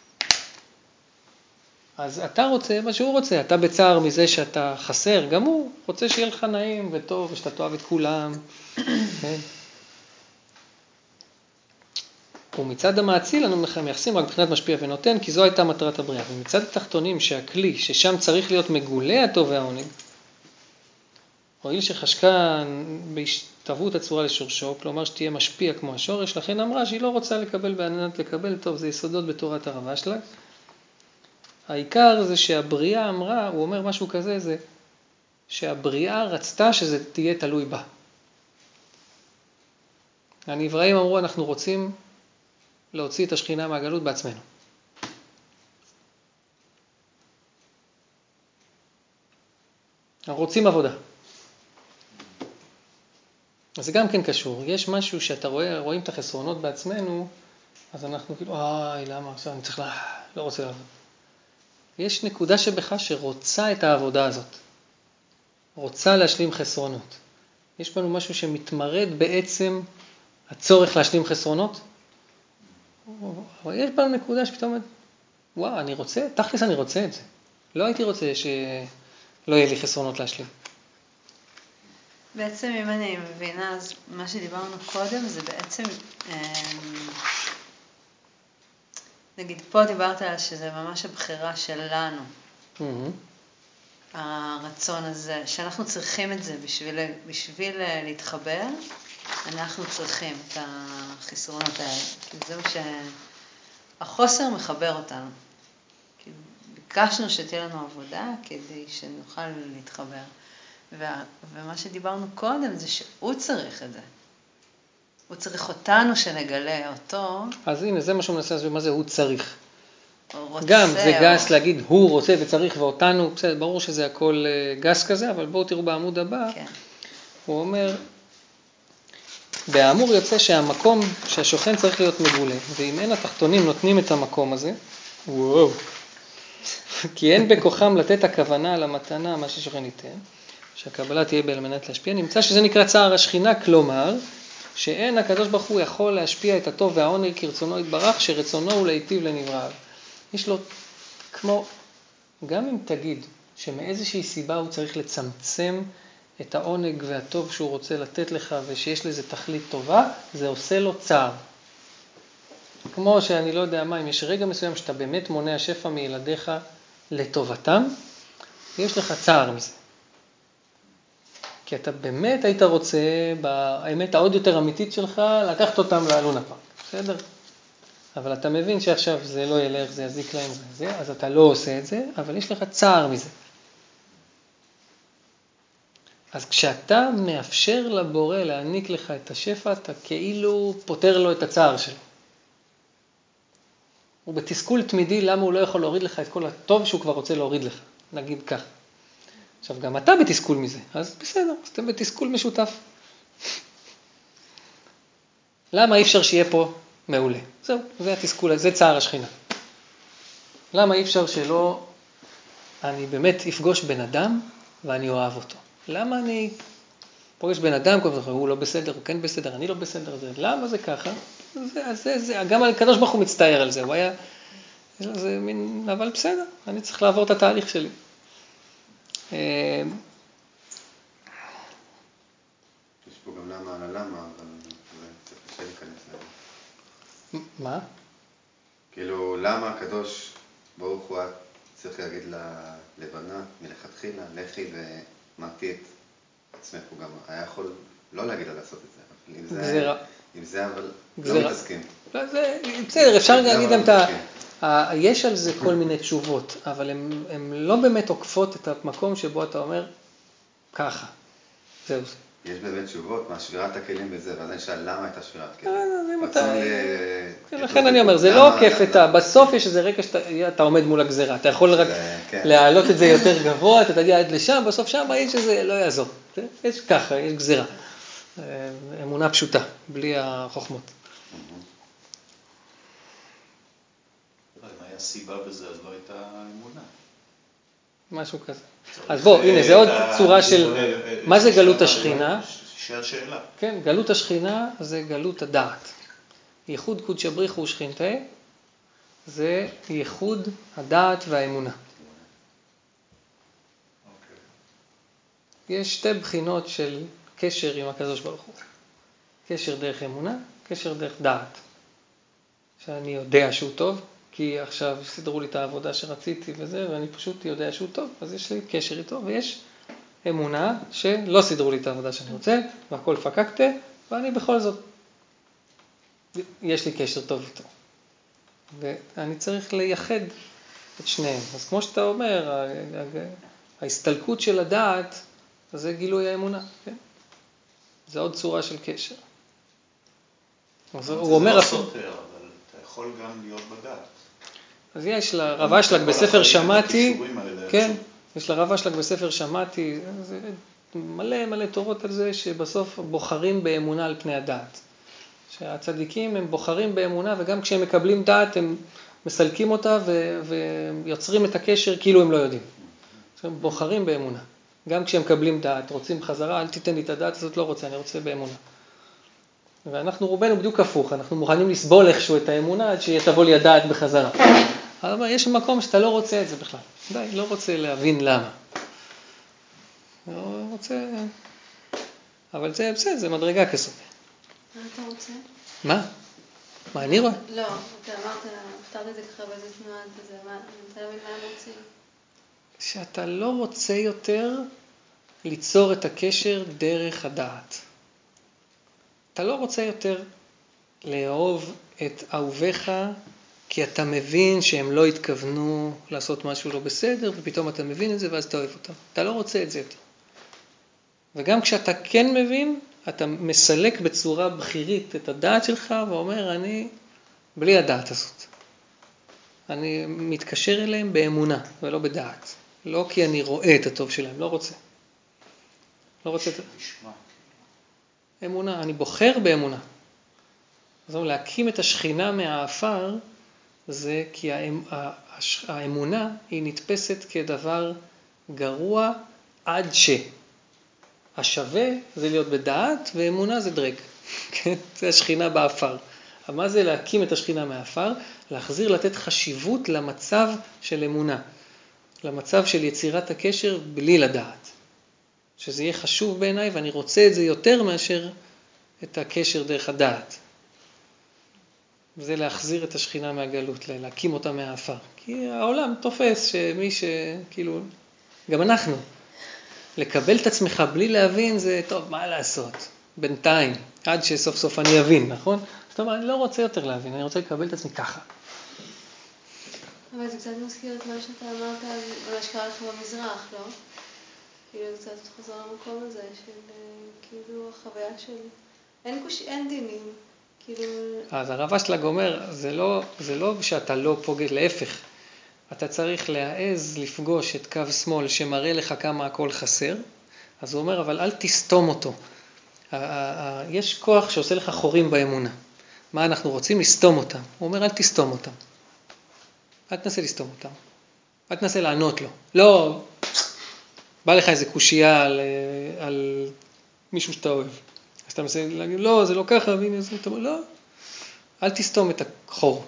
אז אתה רוצה מה שהוא רוצה, אתה בצער מזה שאתה חסר, גם הוא רוצה שיהיה לך נעים וטוב ושאתה תאהב את כולם. כן? ומצד המעציל אנו מייחסים רק מבחינת משפיע ונותן, כי זו הייתה מטרת הבריאה. ומצד התחתונים שהכלי, ששם צריך להיות מגולה הטוב והעונג, הואיל שחשקה בהשתוות הצורה לשורשו, כלומר שתהיה משפיע כמו השורש, לכן אמרה שהיא לא רוצה לקבל בעננת לקבל, טוב, זה יסודות בתורת הרבה שלה. העיקר זה שהבריאה אמרה, הוא אומר משהו כזה, זה שהבריאה רצתה שזה תהיה תלוי בה. הנבראים אמרו, אנחנו רוצים להוציא את השכינה מהגלות בעצמנו. אנחנו רוצים עבודה. אז זה גם כן קשור. יש משהו שאתה רואה, רואים את החסרונות בעצמנו, אז אנחנו כאילו, איי, למה עכשיו אני צריך לה... לא רוצה לעבוד. יש נקודה שבך שרוצה את העבודה הזאת. רוצה להשלים חסרונות. יש בנו משהו שמתמרד בעצם הצורך להשלים חסרונות. אבל יש בנו נקודה שפתאום, וואו, אני רוצה, תכלס אני רוצה את זה. לא הייתי רוצה שלא יהיה לי חסרונות להשלים. בעצם אם אני מבינה, אז מה שדיברנו קודם זה בעצם, נגיד פה דיברת על שזה ממש הבחירה שלנו. Mm-hmm. הרצון הזה, שאנחנו צריכים את זה בשביל, בשביל להתחבר, אנחנו צריכים את החסרונות האלה. כי זה מה שהחוסר מחבר אותנו. כי ביקשנו שתהיה לנו עבודה כדי שנוכל להתחבר. וה, ומה שדיברנו קודם זה שהוא צריך את זה. הוא צריך אותנו שנגלה אותו. אז הנה, זה מה שהוא מנסה להסביר, מה זה הוא צריך. רוצה, גם זה גס או... להגיד הוא רוצה וצריך ואותנו, בסדר, ברור שזה הכל גס כזה, אבל בואו תראו בעמוד הבא, כן. הוא אומר, באמור יוצא שהמקום שהשוכן צריך להיות מגולה, ואם אין התחתונים נותנים את המקום הזה, וואו, כי אין בכוחם לתת הכוונה על המתנה, מה ששוכן ייתן, שהקבלה תהיה על מנת להשפיע, נמצא שזה נקרא צער השכינה, כלומר, שאין הקדוש ברוך הוא יכול להשפיע את הטוב והעונג כרצונו יתברך, שרצונו הוא להיטיב לנבראיו. יש לו, כמו, גם אם תגיד שמאיזושהי סיבה הוא צריך לצמצם את העונג והטוב שהוא רוצה לתת לך ושיש לזה תכלית טובה, זה עושה לו צער. כמו שאני לא יודע מה, אם יש רגע מסוים שאתה באמת מונע שפע מילדיך לטובתם, יש לך צער מזה. כי אתה באמת היית רוצה, באמת העוד יותר אמיתית שלך, לקחת אותם לאלונה פארק, בסדר? אבל אתה מבין שעכשיו זה לא ילך, זה יזיק להם, זה, אז אתה לא עושה את זה, אבל יש לך צער מזה. אז כשאתה מאפשר לבורא להעניק לך את השפע, אתה כאילו פותר לו את הצער שלו. הוא בתסכול תמידי, למה הוא לא יכול להוריד לך את כל הטוב שהוא כבר רוצה להוריד לך, נגיד כך. עכשיו, גם אתה בתסכול מזה, אז בסדר, אז אתם בתסכול משותף. למה אי אפשר שיהיה פה מעולה? זהו, זה התסכול, זה צער השכינה. למה אי אפשר שלא, אני באמת אפגוש בן אדם ואני אוהב אותו? למה אני פוגש בן אדם, הוא לא בסדר, הוא כן בסדר, אני לא בסדר, זה, למה זה ככה? זה, זה, זה, גם הקדוש ברוך הוא מצטער על זה, הוא היה, זה מין, אבל בסדר, אני צריך לעבור את התהליך שלי. יש פה גם למה על הלמה, אבל זה קצת קשה להיכנס לזה. מה? כאילו, למה הקדוש ברוך הוא צריך להגיד ללבנה מלכתחילה, לכי ומתי את עצמך, הוא גם היה יכול לא להגיד לה לעשות את זה. אם זה, גזירה. אם זה אבל גזירה. לא מתעסקים. לא, זה, בסדר, אפשר להגיד להם את ה... מתעסקים. יש על זה כל מיני תשובות, אבל הן לא באמת עוקפות את המקום שבו אתה אומר ככה. זהו זה. יש באמת תשובות, מה שבירת הכלים בזה, ואז אני שאל למה הייתה שבירת כלים? זה רצון מתי... ל... לכן אני אומר, זה לא עוקף את ה... בסוף יש איזה רקע שאתה עומד מול הגזירה. אתה יכול רק להעלות את זה יותר גבוה, אתה תגיע עד לשם, בסוף שם יש שזה לא יעזור. יש ככה, יש גזירה. אמונה פשוטה, בלי החוכמות. אם היה סיבה בזה, אז לא הייתה אמונה. משהו כזה. אז בוא, הנה, זה עוד צורה של... מה זה גלות השכינה? שאלה. כן, גלות השכינה זה גלות הדעת. ייחוד קודשא בריך הוא שכינתה, זה ייחוד הדעת והאמונה. יש שתי בחינות של קשר עם הקדוש ברוך הוא. קשר דרך אמונה, קשר דרך דעת. שאני יודע שהוא טוב, כי עכשיו סידרו לי את העבודה שרציתי וזה, ואני פשוט יודע שהוא טוב, אז יש לי קשר איתו, ויש אמונה שלא סידרו לי את העבודה שאני רוצה, והכל פקקתי, ואני בכל זאת, יש לי קשר טוב איתו. ואני צריך לייחד את שניהם. אז כמו שאתה אומר, ההסתלקות של הדעת, זה גילוי האמונה, כן? זה עוד צורה של קשר. אז הוא אומר... זה לא סותר, אבל אתה יכול גם להיות בדעת. אז יש לרב אשלג בספר שמעתי, כן, יש לרב אשלג בספר שמעתי, זה מלא מלא תורות על זה שבסוף בוחרים באמונה על פני הדעת. שהצדיקים הם בוחרים באמונה וגם כשהם מקבלים דעת הם מסלקים אותה ו- ויוצרים את הקשר כאילו הם לא יודעים. הם בוחרים באמונה. גם כשהם מקבלים דעת, רוצים חזרה, אל תיתן לי את הדעת הזאת, לא רוצה, אני רוצה באמונה. ואנחנו רובנו בדיוק הפוך, אנחנו מוכנים לסבול איכשהו את האמונה עד שתבוא לי הדעת בחזרה. אבל יש מקום שאתה לא רוצה את זה בכלל. די, לא רוצה להבין למה. לא רוצה... אבל זה בסדר, זה מדרגה כזאת. מה אתה רוצה? מה? מה אני רואה? לא, אתה אמרת, הפתרת את זה ככה באיזה תנועה, וזה, מה, אני רוצה להבין מה הם רוצים. שאתה לא רוצה יותר ליצור את הקשר דרך הדעת. אתה לא רוצה יותר לאהוב את אהוביך, כי אתה מבין שהם לא התכוונו לעשות משהו לא בסדר, ופתאום אתה מבין את זה ואז אתה אוהב אותם. אתה לא רוצה את זה יותר. וגם כשאתה כן מבין, אתה מסלק בצורה בחירית את הדעת שלך, ואומר, אני בלי הדעת הזאת. אני מתקשר אליהם באמונה, ולא בדעת. לא כי אני רואה את הטוב שלהם, לא רוצה. לא רוצה את זה. אמונה, אני בוחר באמונה. זאת אומרת, להקים את השכינה מהאפר, זה כי האמונה היא נתפסת כדבר גרוע עד ש. השווה זה להיות בדעת, ואמונה זה דרק. כן? זה השכינה באפר. אבל מה זה להקים את השכינה מהאפר? להחזיר, לתת חשיבות למצב של אמונה. למצב של יצירת הקשר בלי לדעת. שזה יהיה חשוב בעיניי, ואני רוצה את זה יותר מאשר את הקשר דרך הדעת. וזה להחזיר את השכינה מהגלות, להקים אותה מהאפר. כי העולם תופס שמי שכאילו, גם אנחנו, לקבל את עצמך בלי להבין זה טוב, מה לעשות? בינתיים, עד שסוף סוף אני אבין, נכון? זאת אומרת, אני לא רוצה יותר להבין, אני רוצה לקבל את עצמי ככה. אבל זה קצת מזכיר את מה שאתה אמרת על מה שקרה לך במזרח, לא? כאילו קצת חוזר למקום הזה של כאילו החוויה של אין, קוש... אין דינים. כאילו... אז הרב אשלג אומר, זה לא, זה לא שאתה לא פוגש, להפך. אתה צריך להעז לפגוש את קו שמאל שמראה לך כמה הכל חסר. אז הוא אומר, אבל אל תסתום אותו. יש כוח שעושה לך חורים באמונה. מה אנחנו רוצים? לסתום אותם. הוא אומר, אל תסתום אותם. אל תנסה לסתום אותם. אל תנסה לענות לו. לא, בא לך איזה קושייה על, על מישהו שאתה אוהב. אז אתה מנסה להגיד, לא, זה לא ככה, והנה זה, אתה אומר, לא. אל תסתום את החור.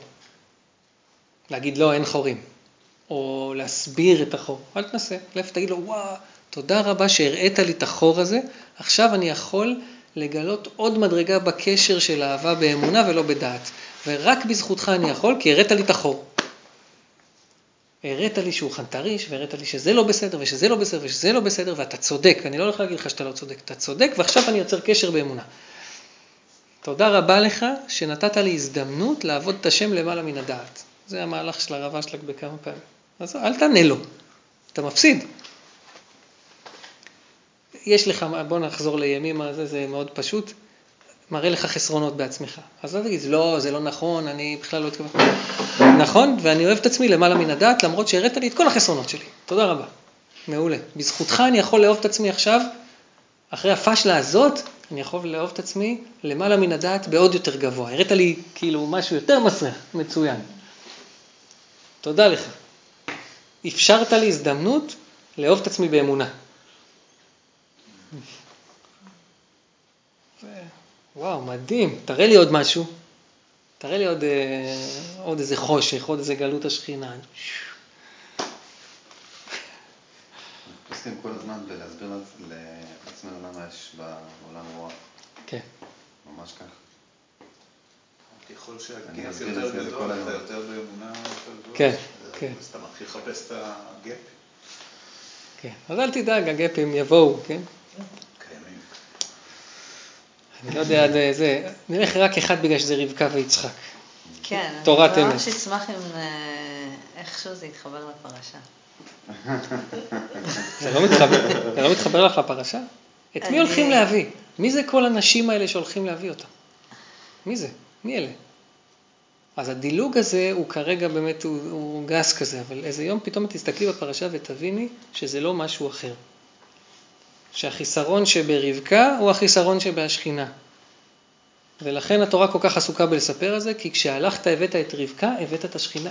להגיד, לא, אין חורים. או להסביר את החור. אל תנסה. לפ תגיד לו, וואו, תודה רבה שהראית לי את החור הזה. עכשיו אני יכול לגלות עוד מדרגה בקשר של אהבה באמונה ולא בדעת. ורק בזכותך אני יכול, כי הראית לי את החור. הראית לי שהוא חנטריש, והראית לי שזה לא בסדר, ושזה לא בסדר, ושזה לא בסדר, ואתה צודק. אני לא הולך להגיד לך שאתה לא צודק. אתה צודק, ועכשיו אני יוצר קשר באמונה. תודה רבה לך שנתת לי הזדמנות לעבוד את השם למעלה מן הדעת. זה המהלך של הרב אשלג בכמה פעמים. אז אל תענה לו. אתה מפסיד. יש לך, בוא נחזור לימים הזה, זה מאוד פשוט. מראה לך חסרונות בעצמך. אז לא תגיד, לא, זה לא נכון, אני בכלל לא אתכוון. נכון, ואני אוהב את עצמי למעלה מן הדעת, למרות שהראית לי את כל החסרונות שלי. תודה רבה. מעולה. בזכותך אני יכול לאהוב את עצמי עכשיו, אחרי הפשלה הזאת, אני יכול לאהוב את עצמי למעלה מן הדעת בעוד יותר גבוה. הראית לי כאילו משהו יותר מסריח, מצוין. תודה לך. אפשרת לי הזדמנות לאהוב את עצמי באמונה. וואו, מדהים. תראה לי עוד משהו. תראה לי עוד, עוד איזה חושך, עוד איזה גלות השכינה. עושים כל הזמן בלהסביר לעצמנו למה יש בעולם רוע. כן. ממש כך. ככל שהגף יותר גדול, אתה יותר באמונה יותר גדול. כן, כן. אז אתה מתחיל לחפש את הגפים. כן, אז אל תדאג, הגפים יבואו, כן? קיימים. אני לא יודע, זה, נלך רק אחד בגלל שזה רבקה ויצחק. כן, תורת אני אמת. ממש אשמח אם איכשהו זה יתחבר לפרשה. זה לא מתחבר, זה לא מתחבר לך לפרשה? את מי אני- הולכים להביא? מי זה כל הנשים האלה שהולכים להביא אותם? מי זה? מי אלה? אז הדילוג הזה הוא כרגע באמת, הוא, הוא גס כזה, אבל איזה יום פתאום תסתכלי בפרשה ותביני שזה לא משהו אחר. שהחיסרון שברבקה הוא החיסרון שבהשכינה. ולכן התורה כל כך עסוקה בלספר על זה, כי כשהלכת הבאת את רבקה, הבאת את השכינה.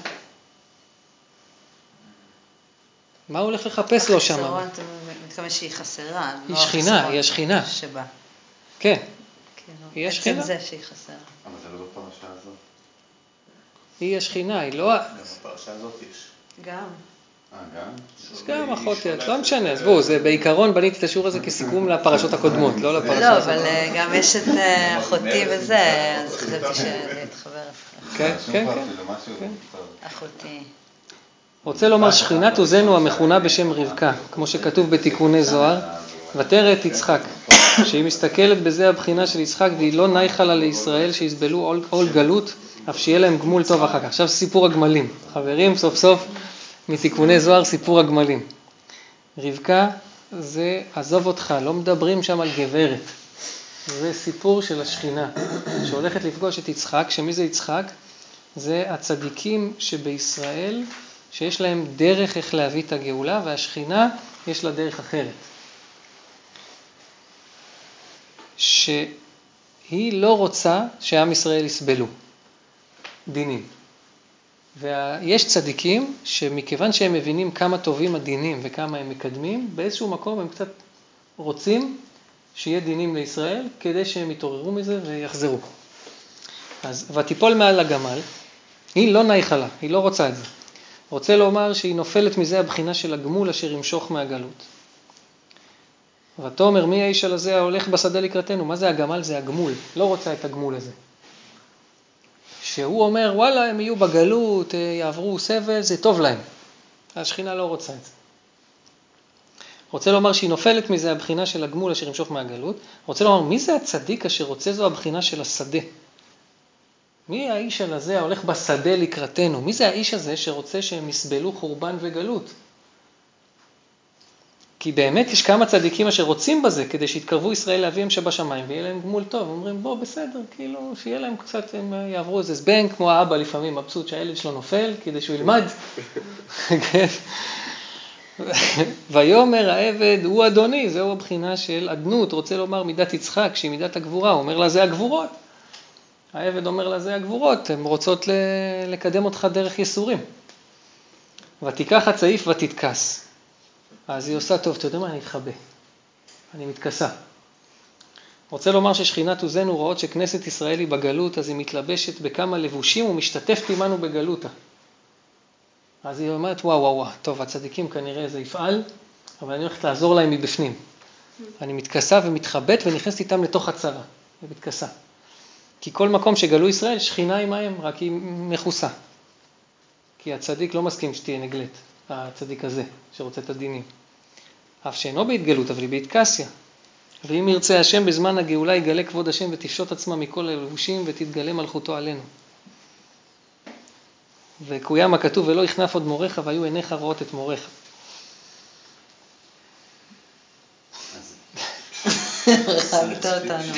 מה הוא הולך לחפש לו שם? החיסרון, אתה מתכוון שהיא חסרה. היא לא שכינה, החיסרון היא השכינה. שבה. כן, כאילו, היא עצם השכינה. זה שהיא חסרה. אבל זה לא בפרשה הזאת. היא השכינה, היא לא... גם בפרשה הזאת יש. גם. אה, גם? יש גם אחותי, את לא משנה, אז בואו, זה בעיקרון בניתי את השיעור הזה כסיכום לפרשות הקודמות, לא לפרשה לא, הזאת. אבל אה, גם יש את אה, אחותי וזה, אז חשבתי שזה יתחבר. כן, כן, כן. אפילו משהו, טוב. אחותי. רוצה לומר שכינת עוזנו המכונה בשם רבקה, כמו שכתוב בתיקוני זוהר, ותרא את יצחק. שהיא מסתכלת בזה הבחינה של יצחק, והיא לא נייחה לה לישראל שיסבלו עול, עול גלות, אף שיהיה להם גמול טוב אחר כך. עכשיו סיפור הגמלים. חברים, סוף סוף מתיקוני זוהר סיפור הגמלים. רבקה זה עזוב אותך, לא מדברים שם על גברת. זה סיפור של השכינה, שהולכת לפגוש את יצחק. שמי זה יצחק? זה הצדיקים שבישראל, שיש להם דרך איך להביא את הגאולה, והשכינה יש לה דרך אחרת. שהיא לא רוצה שעם ישראל יסבלו דינים. ויש צדיקים שמכיוון שהם מבינים כמה טובים הדינים וכמה הם מקדמים, באיזשהו מקום הם קצת רוצים שיהיה דינים לישראל, כדי שהם יתעוררו מזה ויחזרו. אז ותיפול מעל הגמל, היא לא נייחה לה, היא לא רוצה את זה. רוצה לומר שהיא נופלת מזה הבחינה של הגמול אשר ימשוך מהגלות. ותאמר מי האיש על הזה ההולך בשדה לקראתנו? מה זה הגמל? זה הגמול. לא רוצה את הגמול הזה. שהוא אומר וואלה הם יהיו בגלות, יעברו סבל, זה טוב להם. השכינה לא רוצה את זה. רוצה לומר שהיא נופלת מזה הבחינה של הגמול אשר ימשוך מהגלות. רוצה לומר מי זה הצדיק אשר רוצה זו הבחינה של השדה? מי האיש על הזה ההולך בשדה לקראתנו? מי זה האיש הזה שרוצה שהם יסבלו חורבן וגלות? כי באמת יש כמה צדיקים אשר רוצים בזה, כדי שיתקרבו ישראל לאביהם שבשמיים, ויהיה להם גמול טוב. אומרים, בוא, בסדר, כאילו, שיהיה להם קצת, הם יעברו איזה זבנג, כמו האבא לפעמים, מבסוט שהילד שלו נופל, כדי שהוא ילמד. ויאמר העבד, הוא אדוני, זהו הבחינה של אדנות, רוצה לומר מידת יצחק, שהיא מידת הגבורה, הוא אומר לה, זה הגבורות. העבד אומר לה, זה הגבורות, הן רוצות לקדם אותך דרך יסורים. ותיקח הצעיף ותתכס. אז היא עושה טוב, אתה יודע מה? אני אתחבא. אני מתכסה. רוצה לומר ששכינת עוזנו רואות שכנסת ישראל היא בגלות, אז היא מתלבשת בכמה לבושים ומשתתפת עמנו בגלותה. אז היא אומרת, וואו, וואו, וואו, טוב, הצדיקים כנראה זה יפעל, אבל אני הולכת לעזור להם מבפנים. אני מתכסה ומתחבאת ונכנסת איתם לתוך הצרה. היא מתכסה. כי כל מקום שגלו ישראל, שכינה עמהם, רק היא מכוסה. כי הצדיק לא מסכים שתהיה נגלת. הצדיק הזה שרוצה את הדינים. אף שאינו בהתגלות, אבל היא בהתקסיה. ואם ירצה השם בזמן הגאולה יגלה כבוד השם ותפשוט עצמה מכל הלבושים ותתגלה מלכותו עלינו. וקוים הכתוב ולא יכנף עוד מורך והיו עיניך רואות את מורך. הרגת אותנו.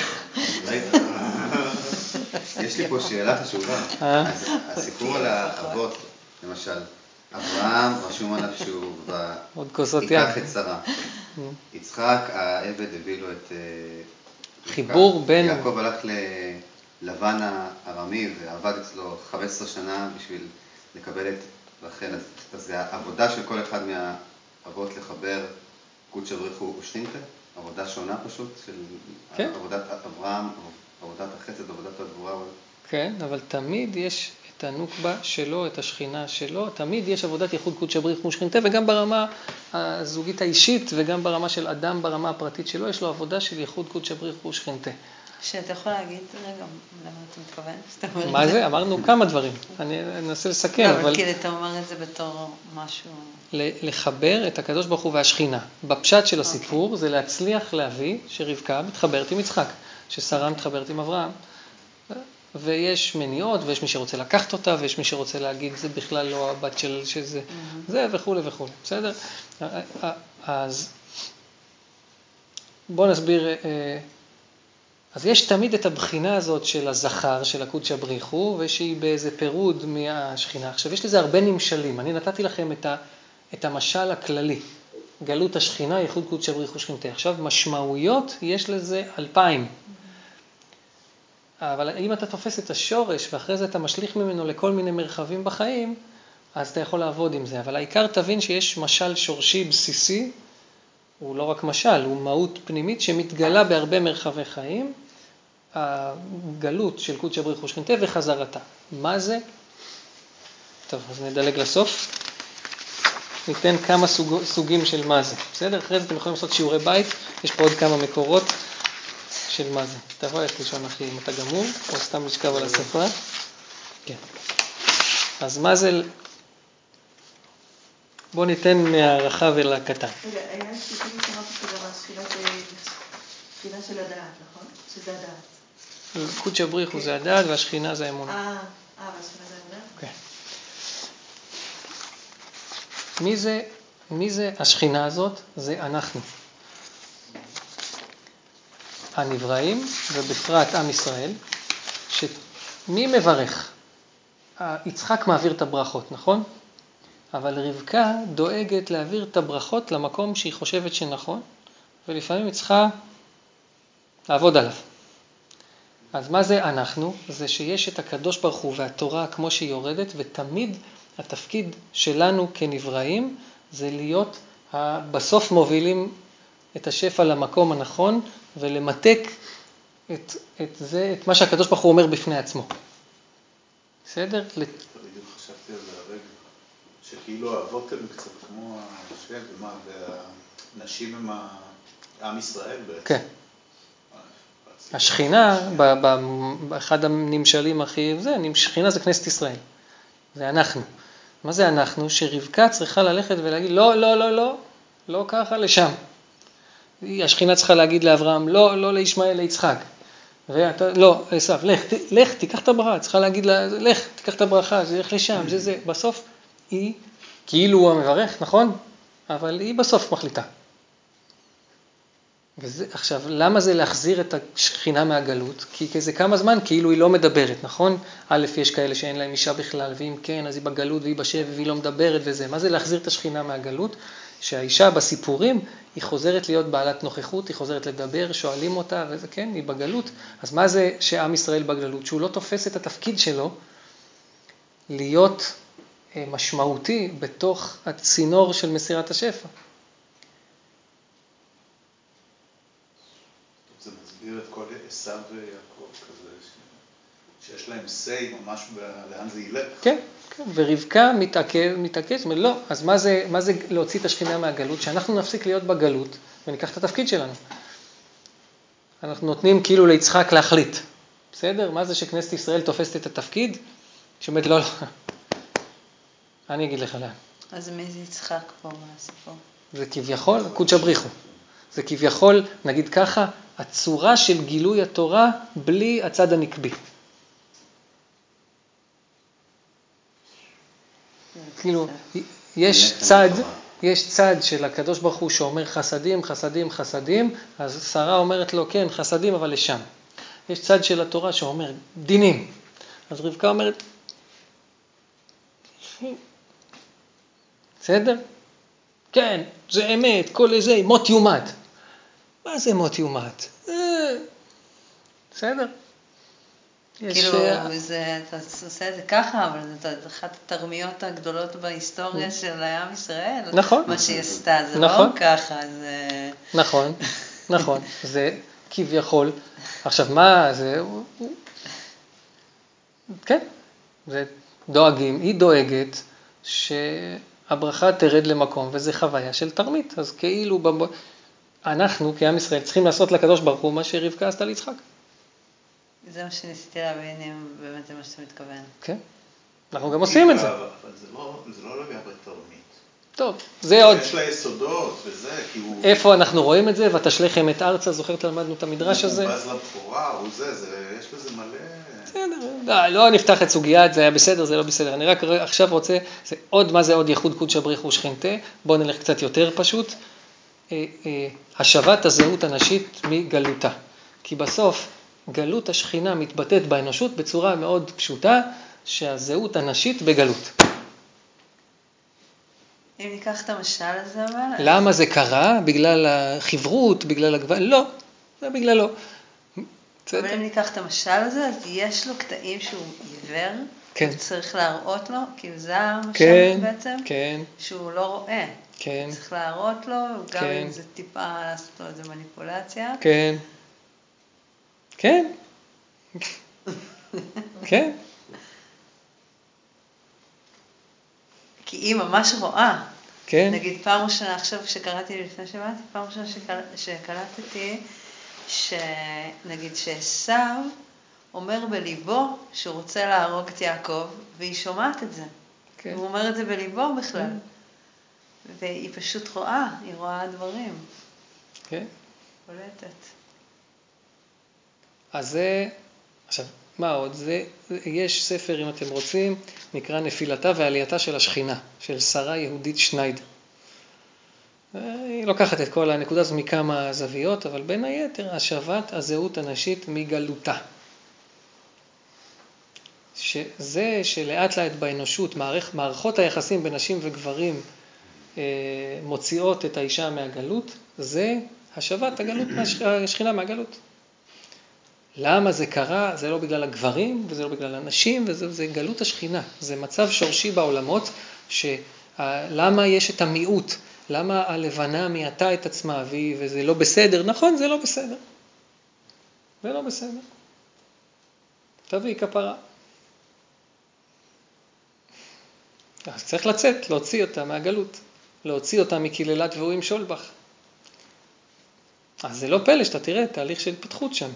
יש לי פה שאלה חשובה. הסיפור על האבות, למשל, אברהם רשום עליו שהוא ייקח את שרה. יצחק, העבד הביא לו את חיבור בין... יעקב הלך ללבן הארמי ועבד אצלו חמש עשרה שנה בשביל לקבל את רחל. אז זה העבודה של כל אחד מהאבות לחבר קודש בריך הוא ושכינתה? עבודה שונה פשוט של כן. עבודת אברהם, עבודת החסד, עבודת הגבורה. כן, אבל תמיד יש את הנוקבה שלו, את השכינה שלו, תמיד יש עבודת ייחוד קודש בריך הוא ושכינתה, וגם ברמה הזוגית האישית וגם ברמה של אדם ברמה הפרטית שלו, יש לו עבודה של ייחוד קודש בריך הוא ושכינתה. שאתה יכול להגיד רגע, למה אתה מתכוון? מה זה? אמרנו כמה דברים. אני אנסה לסכם. לא, אבל כאילו אתה אומר את זה בתור משהו... לחבר את הקדוש ברוך הוא והשכינה. בפשט של הסיפור זה להצליח להביא שרבקה מתחברת עם יצחק, ששרה מתחברת עם אברהם. ויש מניעות, ויש מי שרוצה לקחת אותה, ויש מי שרוצה להגיד זה בכלל לא הבת של שזה, זה וכו' וכו'. בסדר? אז בואו נסביר... אז יש תמיד את הבחינה הזאת של הזכר, של הקודש בריך הוא, ושהיא באיזה פירוד מהשכינה. עכשיו, יש לזה הרבה נמשלים. אני נתתי לכם את, ה, את המשל הכללי. גלות השכינה, ייחוד קודש בריך הוא ושכינתה. עכשיו, משמעויות, יש לזה אלפיים. אבל אם אתה תופס את השורש, ואחרי זה אתה משליך ממנו לכל מיני מרחבים בחיים, אז אתה יכול לעבוד עם זה. אבל העיקר תבין שיש משל שורשי בסיסי, הוא לא רק משל, הוא מהות פנימית שמתגלה בהרבה מרחבי חיים, הגלות של קודש בריך הוא ושכינתה וחזרתה. מה זה? טוב, אז נדלג לסוף. ניתן כמה סוג, סוגים של מה זה. בסדר? אחרי זה אתם יכולים לעשות שיעורי בית, יש פה עוד כמה מקורות של מה זה. תבוא, יש לישון אחי אם אתה גמור, או סתם לשכב על הספרה. כן. אז מה זה... בואו ניתן מהרחב אל הקטן. רגע, היה סיפור שאמרת שגם השכינה שכינה של הדעת, נכון? שזה הדעת. קודשא בריחו זה הדעת והשכינה זה האמונה. אה, אה, והשכינה זה האמונה? כן. מי זה, מי זה השכינה הזאת? זה אנחנו. הנבראים, ובפרט עם ישראל, שמי מברך? יצחק מעביר את הברכות, נכון? אבל רבקה דואגת להעביר את הברכות למקום שהיא חושבת שנכון, ולפעמים היא צריכה לעבוד עליו. אז מה זה אנחנו? זה שיש את הקדוש ברוך הוא והתורה כמו שהיא יורדת, ותמיד התפקיד שלנו כנבראים זה להיות, בסוף מובילים את השפע למקום הנכון, ולמתק את, את זה, את מה שהקדוש ברוך הוא אומר בפני עצמו. בסדר? בדיוק חשבתי על זה הרגע, שכאילו האבות הם קצת כמו השם, ומה, והנשים הם עם ישראל בעצם. כן. השכינה, באחד הנמשלים הכי, זה, שכינה זה כנסת ישראל. זה אנחנו. מה זה אנחנו? שרבקה צריכה ללכת ולהגיד, לא, לא, לא, לא, לא ככה לשם. השכינה צריכה להגיד לאברהם, לא, לא לישמעאל, ליצחק. ואתה, לא, עשיו, לך, לך, תיקח את הברכה, צריכה להגיד לה, לך, תיקח את הברכה, זה ילך לשם, זה זה. בסוף היא, כאילו הוא המברך, נכון? אבל היא בסוף מחליטה. וזה, עכשיו, למה זה להחזיר את השכינה מהגלות? כי זה כמה זמן כאילו היא לא מדברת, נכון? א', יש כאלה שאין להם אישה בכלל, ואם כן, אז היא בגלות והיא בשבי והיא לא מדברת וזה. מה זה להחזיר את השכינה מהגלות? שהאישה בסיפורים היא חוזרת להיות בעלת נוכחות, היא חוזרת לדבר, שואלים אותה וזה כן, היא בגלות. אז מה זה שעם ישראל בגלות? שהוא לא תופס את התפקיד שלו להיות משמעותי בתוך הצינור של מסירת השפע. זה מסביר את כל עשיו ויעקב כזה, שיש להם סי ממש לאן זה ילך. כן, כן, ורבקה מתעכב, מתעכב, זאת אומרת, לא, אז מה זה, מה זה להוציא את השכינה מהגלות? שאנחנו נפסיק להיות בגלות וניקח את התפקיד שלנו. אנחנו נותנים כאילו ליצחק להחליט. בסדר? מה זה שכנסת ישראל תופסת את התפקיד? שאומרת, לא, לא. אני אגיד לך לאן. אז מי זה יצחק פה מהסיפור? זה כביכול, קודשא בריחו. זה כביכול, נגיד ככה, הצורה של גילוי התורה בלי הצד הנקבי. כאילו, יש צד, יש צד של הקדוש ברוך הוא שאומר חסדים, חסדים, חסדים, אז שרה אומרת לו, כן, חסדים, אבל לשם. יש צד של התורה שאומר דינים. אז רבקה אומרת, בסדר? כן, זה אמת, כל זה, מות יומת. מה זה מות יומת? בסדר? כאילו, זה, אתה עושה את זה ככה, אבל זאת אחת התרמיות הגדולות בהיסטוריה של עם ישראל. נכון. מה שהיא עשתה, זה נכון. לא ככה, זה... נכון, נכון. זה כביכול. עכשיו, מה זה? כן, זה דואגים. היא דואגת שהברכה תרד למקום, וזה חוויה של תרמית. אז כאילו, אנחנו כעם ישראל צריכים לעשות לקדוש ברוך הוא מה שרבקה עשתה ליצחק. זה מה שניסיתי להבין, אם באמת זה מה שאתה מתכוון. כן, אנחנו גם עושים את זה. אבל זה לא, זה לא לגמרי תרמית. טוב, זה עוד... יש לה יסודות וזה, כי הוא... איפה אנחנו רואים את זה? ותשלחם את ארצה, זוכרת למדנו את המדרש הזה? הוא בז לבחורה, הוא זה, זה, יש לזה מלא... בסדר, לא, לא נפתח את סוגיית, זה היה בסדר, זה לא בסדר. אני רק עכשיו רוצה, זה עוד, מה זה עוד ייחוד קודשא בריחו ושכינתה? בואו נלך קצת יותר פשוט. השבת הזהות הנשית מגלותה. כי בסוף גלות השכינה מתבטאת באנושות בצורה מאוד פשוטה, שהזהות הנשית בגלות. אם ניקח את המשל הזה, אבל... למה זה קרה? בגלל החברות, בגלל הגבל? לא, זה בגלל לא. אבל אם ניקח את המשל הזה, אז יש לו קטעים שהוא עיוור, כן. הוא צריך להראות לו, כאילו זה המשל כן, בעצם, כן, שהוא לא רואה. כן, צריך להראות לו, גם כן. אם זה טיפה לעשות לו איזה מניפולציה. כן, כן, כן. כי היא ממש רואה. כן. נגיד פעם ראשונה, עכשיו שקראתי לפני שבאתי, פעם ראשונה שקל, שקלטתי, שנגיד שעשיו אומר בליבו שהוא רוצה להרוג את יעקב, והיא שומעת את זה. כן. הוא אומר את זה בליבו בכלל. והיא פשוט רואה, היא רואה דברים. כן. קולטת. אז זה, עכשיו, מה עוד? זה, יש ספר, אם אתם רוצים, נקרא נפילתה ועלייתה של השכינה, של שרה יהודית שניידר. היא לוקחת את כל הנקודה הזו מכמה זוויות, אבל בין היתר, השבת הזהות הנשית מגלותה. שזה שלאט לאט באנושות, מערכ, מערכות היחסים בין נשים וגברים אה, מוציאות את האישה מהגלות, זה השבת הגלות, השכינה מהגלות. למה זה קרה? זה לא בגלל הגברים, וזה לא בגלל הנשים, וזה זה גלות השכינה. זה מצב שורשי בעולמות, שלמה יש את המיעוט, למה הלבנה מייתה את עצמה, וזה לא בסדר. נכון, זה לא בסדר. זה לא בסדר. תביא כפרה. אז צריך לצאת, להוציא אותה מהגלות, להוציא אותה מכללת והוא עם שולבך. אז זה לא פלא שאתה תראה תהליך של התפתחות שם.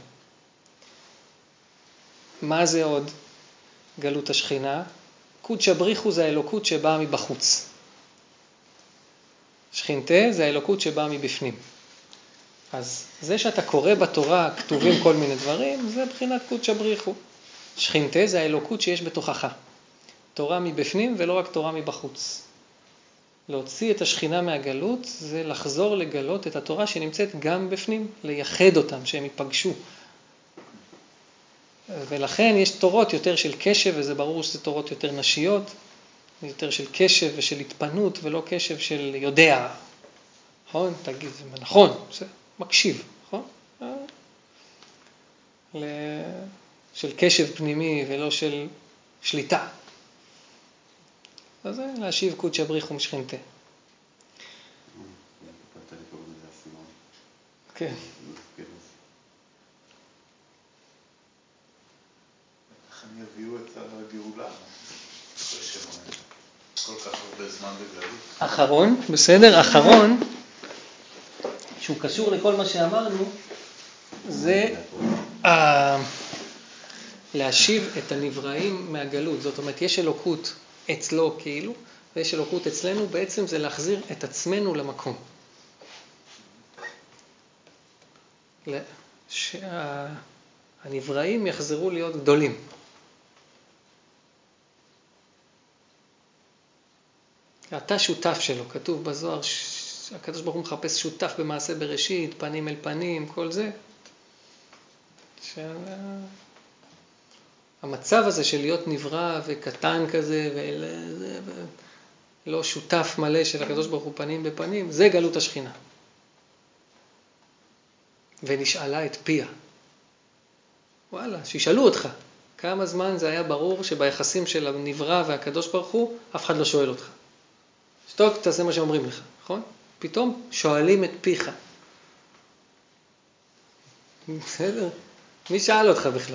מה זה עוד? גלות השכינה. קודשא בריחו זה האלוקות שבאה מבחוץ. שכינתה זה האלוקות שבאה מבפנים. אז זה שאתה קורא בתורה כתובים כל מיני דברים, זה בחינת קודשא בריחו. שכינתה זה האלוקות שיש בתוכך. תורה מבפנים ולא רק תורה מבחוץ. להוציא את השכינה מהגלות זה לחזור לגלות את התורה שנמצאת גם בפנים, לייחד אותם, שהם ייפגשו. ולכן יש תורות יותר של קשב, וזה ברור שזה תורות יותר נשיות, יותר של קשב ושל התפנות, ולא קשב של יודע. נכון? תגיד, זה נכון, זה מקשיב, נכון? של קשב פנימי ולא של שליטה. אז זה להשיב קודשא בריחו משכינתה. כן. איך הם יביאו את הגאולה? אחרי שהם כל כך הרבה זמן בגלות. אחרון, בסדר, אחרון, שהוא קשור לכל מה שאמרנו, זה להשיב את הנבראים מהגלות. זאת אומרת, יש אלוקות אצלו כאילו, ויש אלוקות אצלנו, בעצם זה להחזיר את עצמנו למקום. שהנבראים יחזרו להיות גדולים. אתה שותף שלו, כתוב בזוהר, הקדוש ברוך הוא מחפש שותף במעשה בראשית, פנים אל פנים, כל זה. המצב הזה של להיות נברא וקטן כזה, ולא שותף מלא של הקדוש ברוך הוא פנים בפנים, זה גלות השכינה. ונשאלה את פיה. וואלה, שישאלו אותך. כמה זמן זה היה ברור שביחסים של הנברא והקדוש ברוך הוא, אף אחד לא שואל אותך. שתוק, תעשה מה שאומרים לך, נכון? פתאום שואלים את פיך. בסדר? מי שאל אותך בכלל?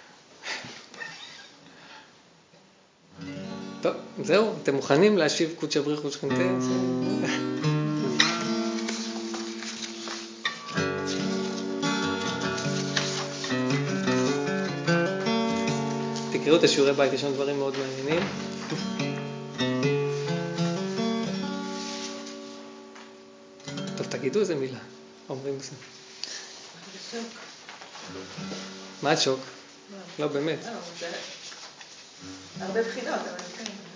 טוב, זהו, אתם מוכנים להשיב קודשא בריחו משכינתה? תקראו את השיעורי בית, יש שם דברים מאוד מעניינים. טוב, תגידו איזה מילה. אומרים זה. שוק. מה את שוק? לא, באמת. הרבה בחינות, אבל כן.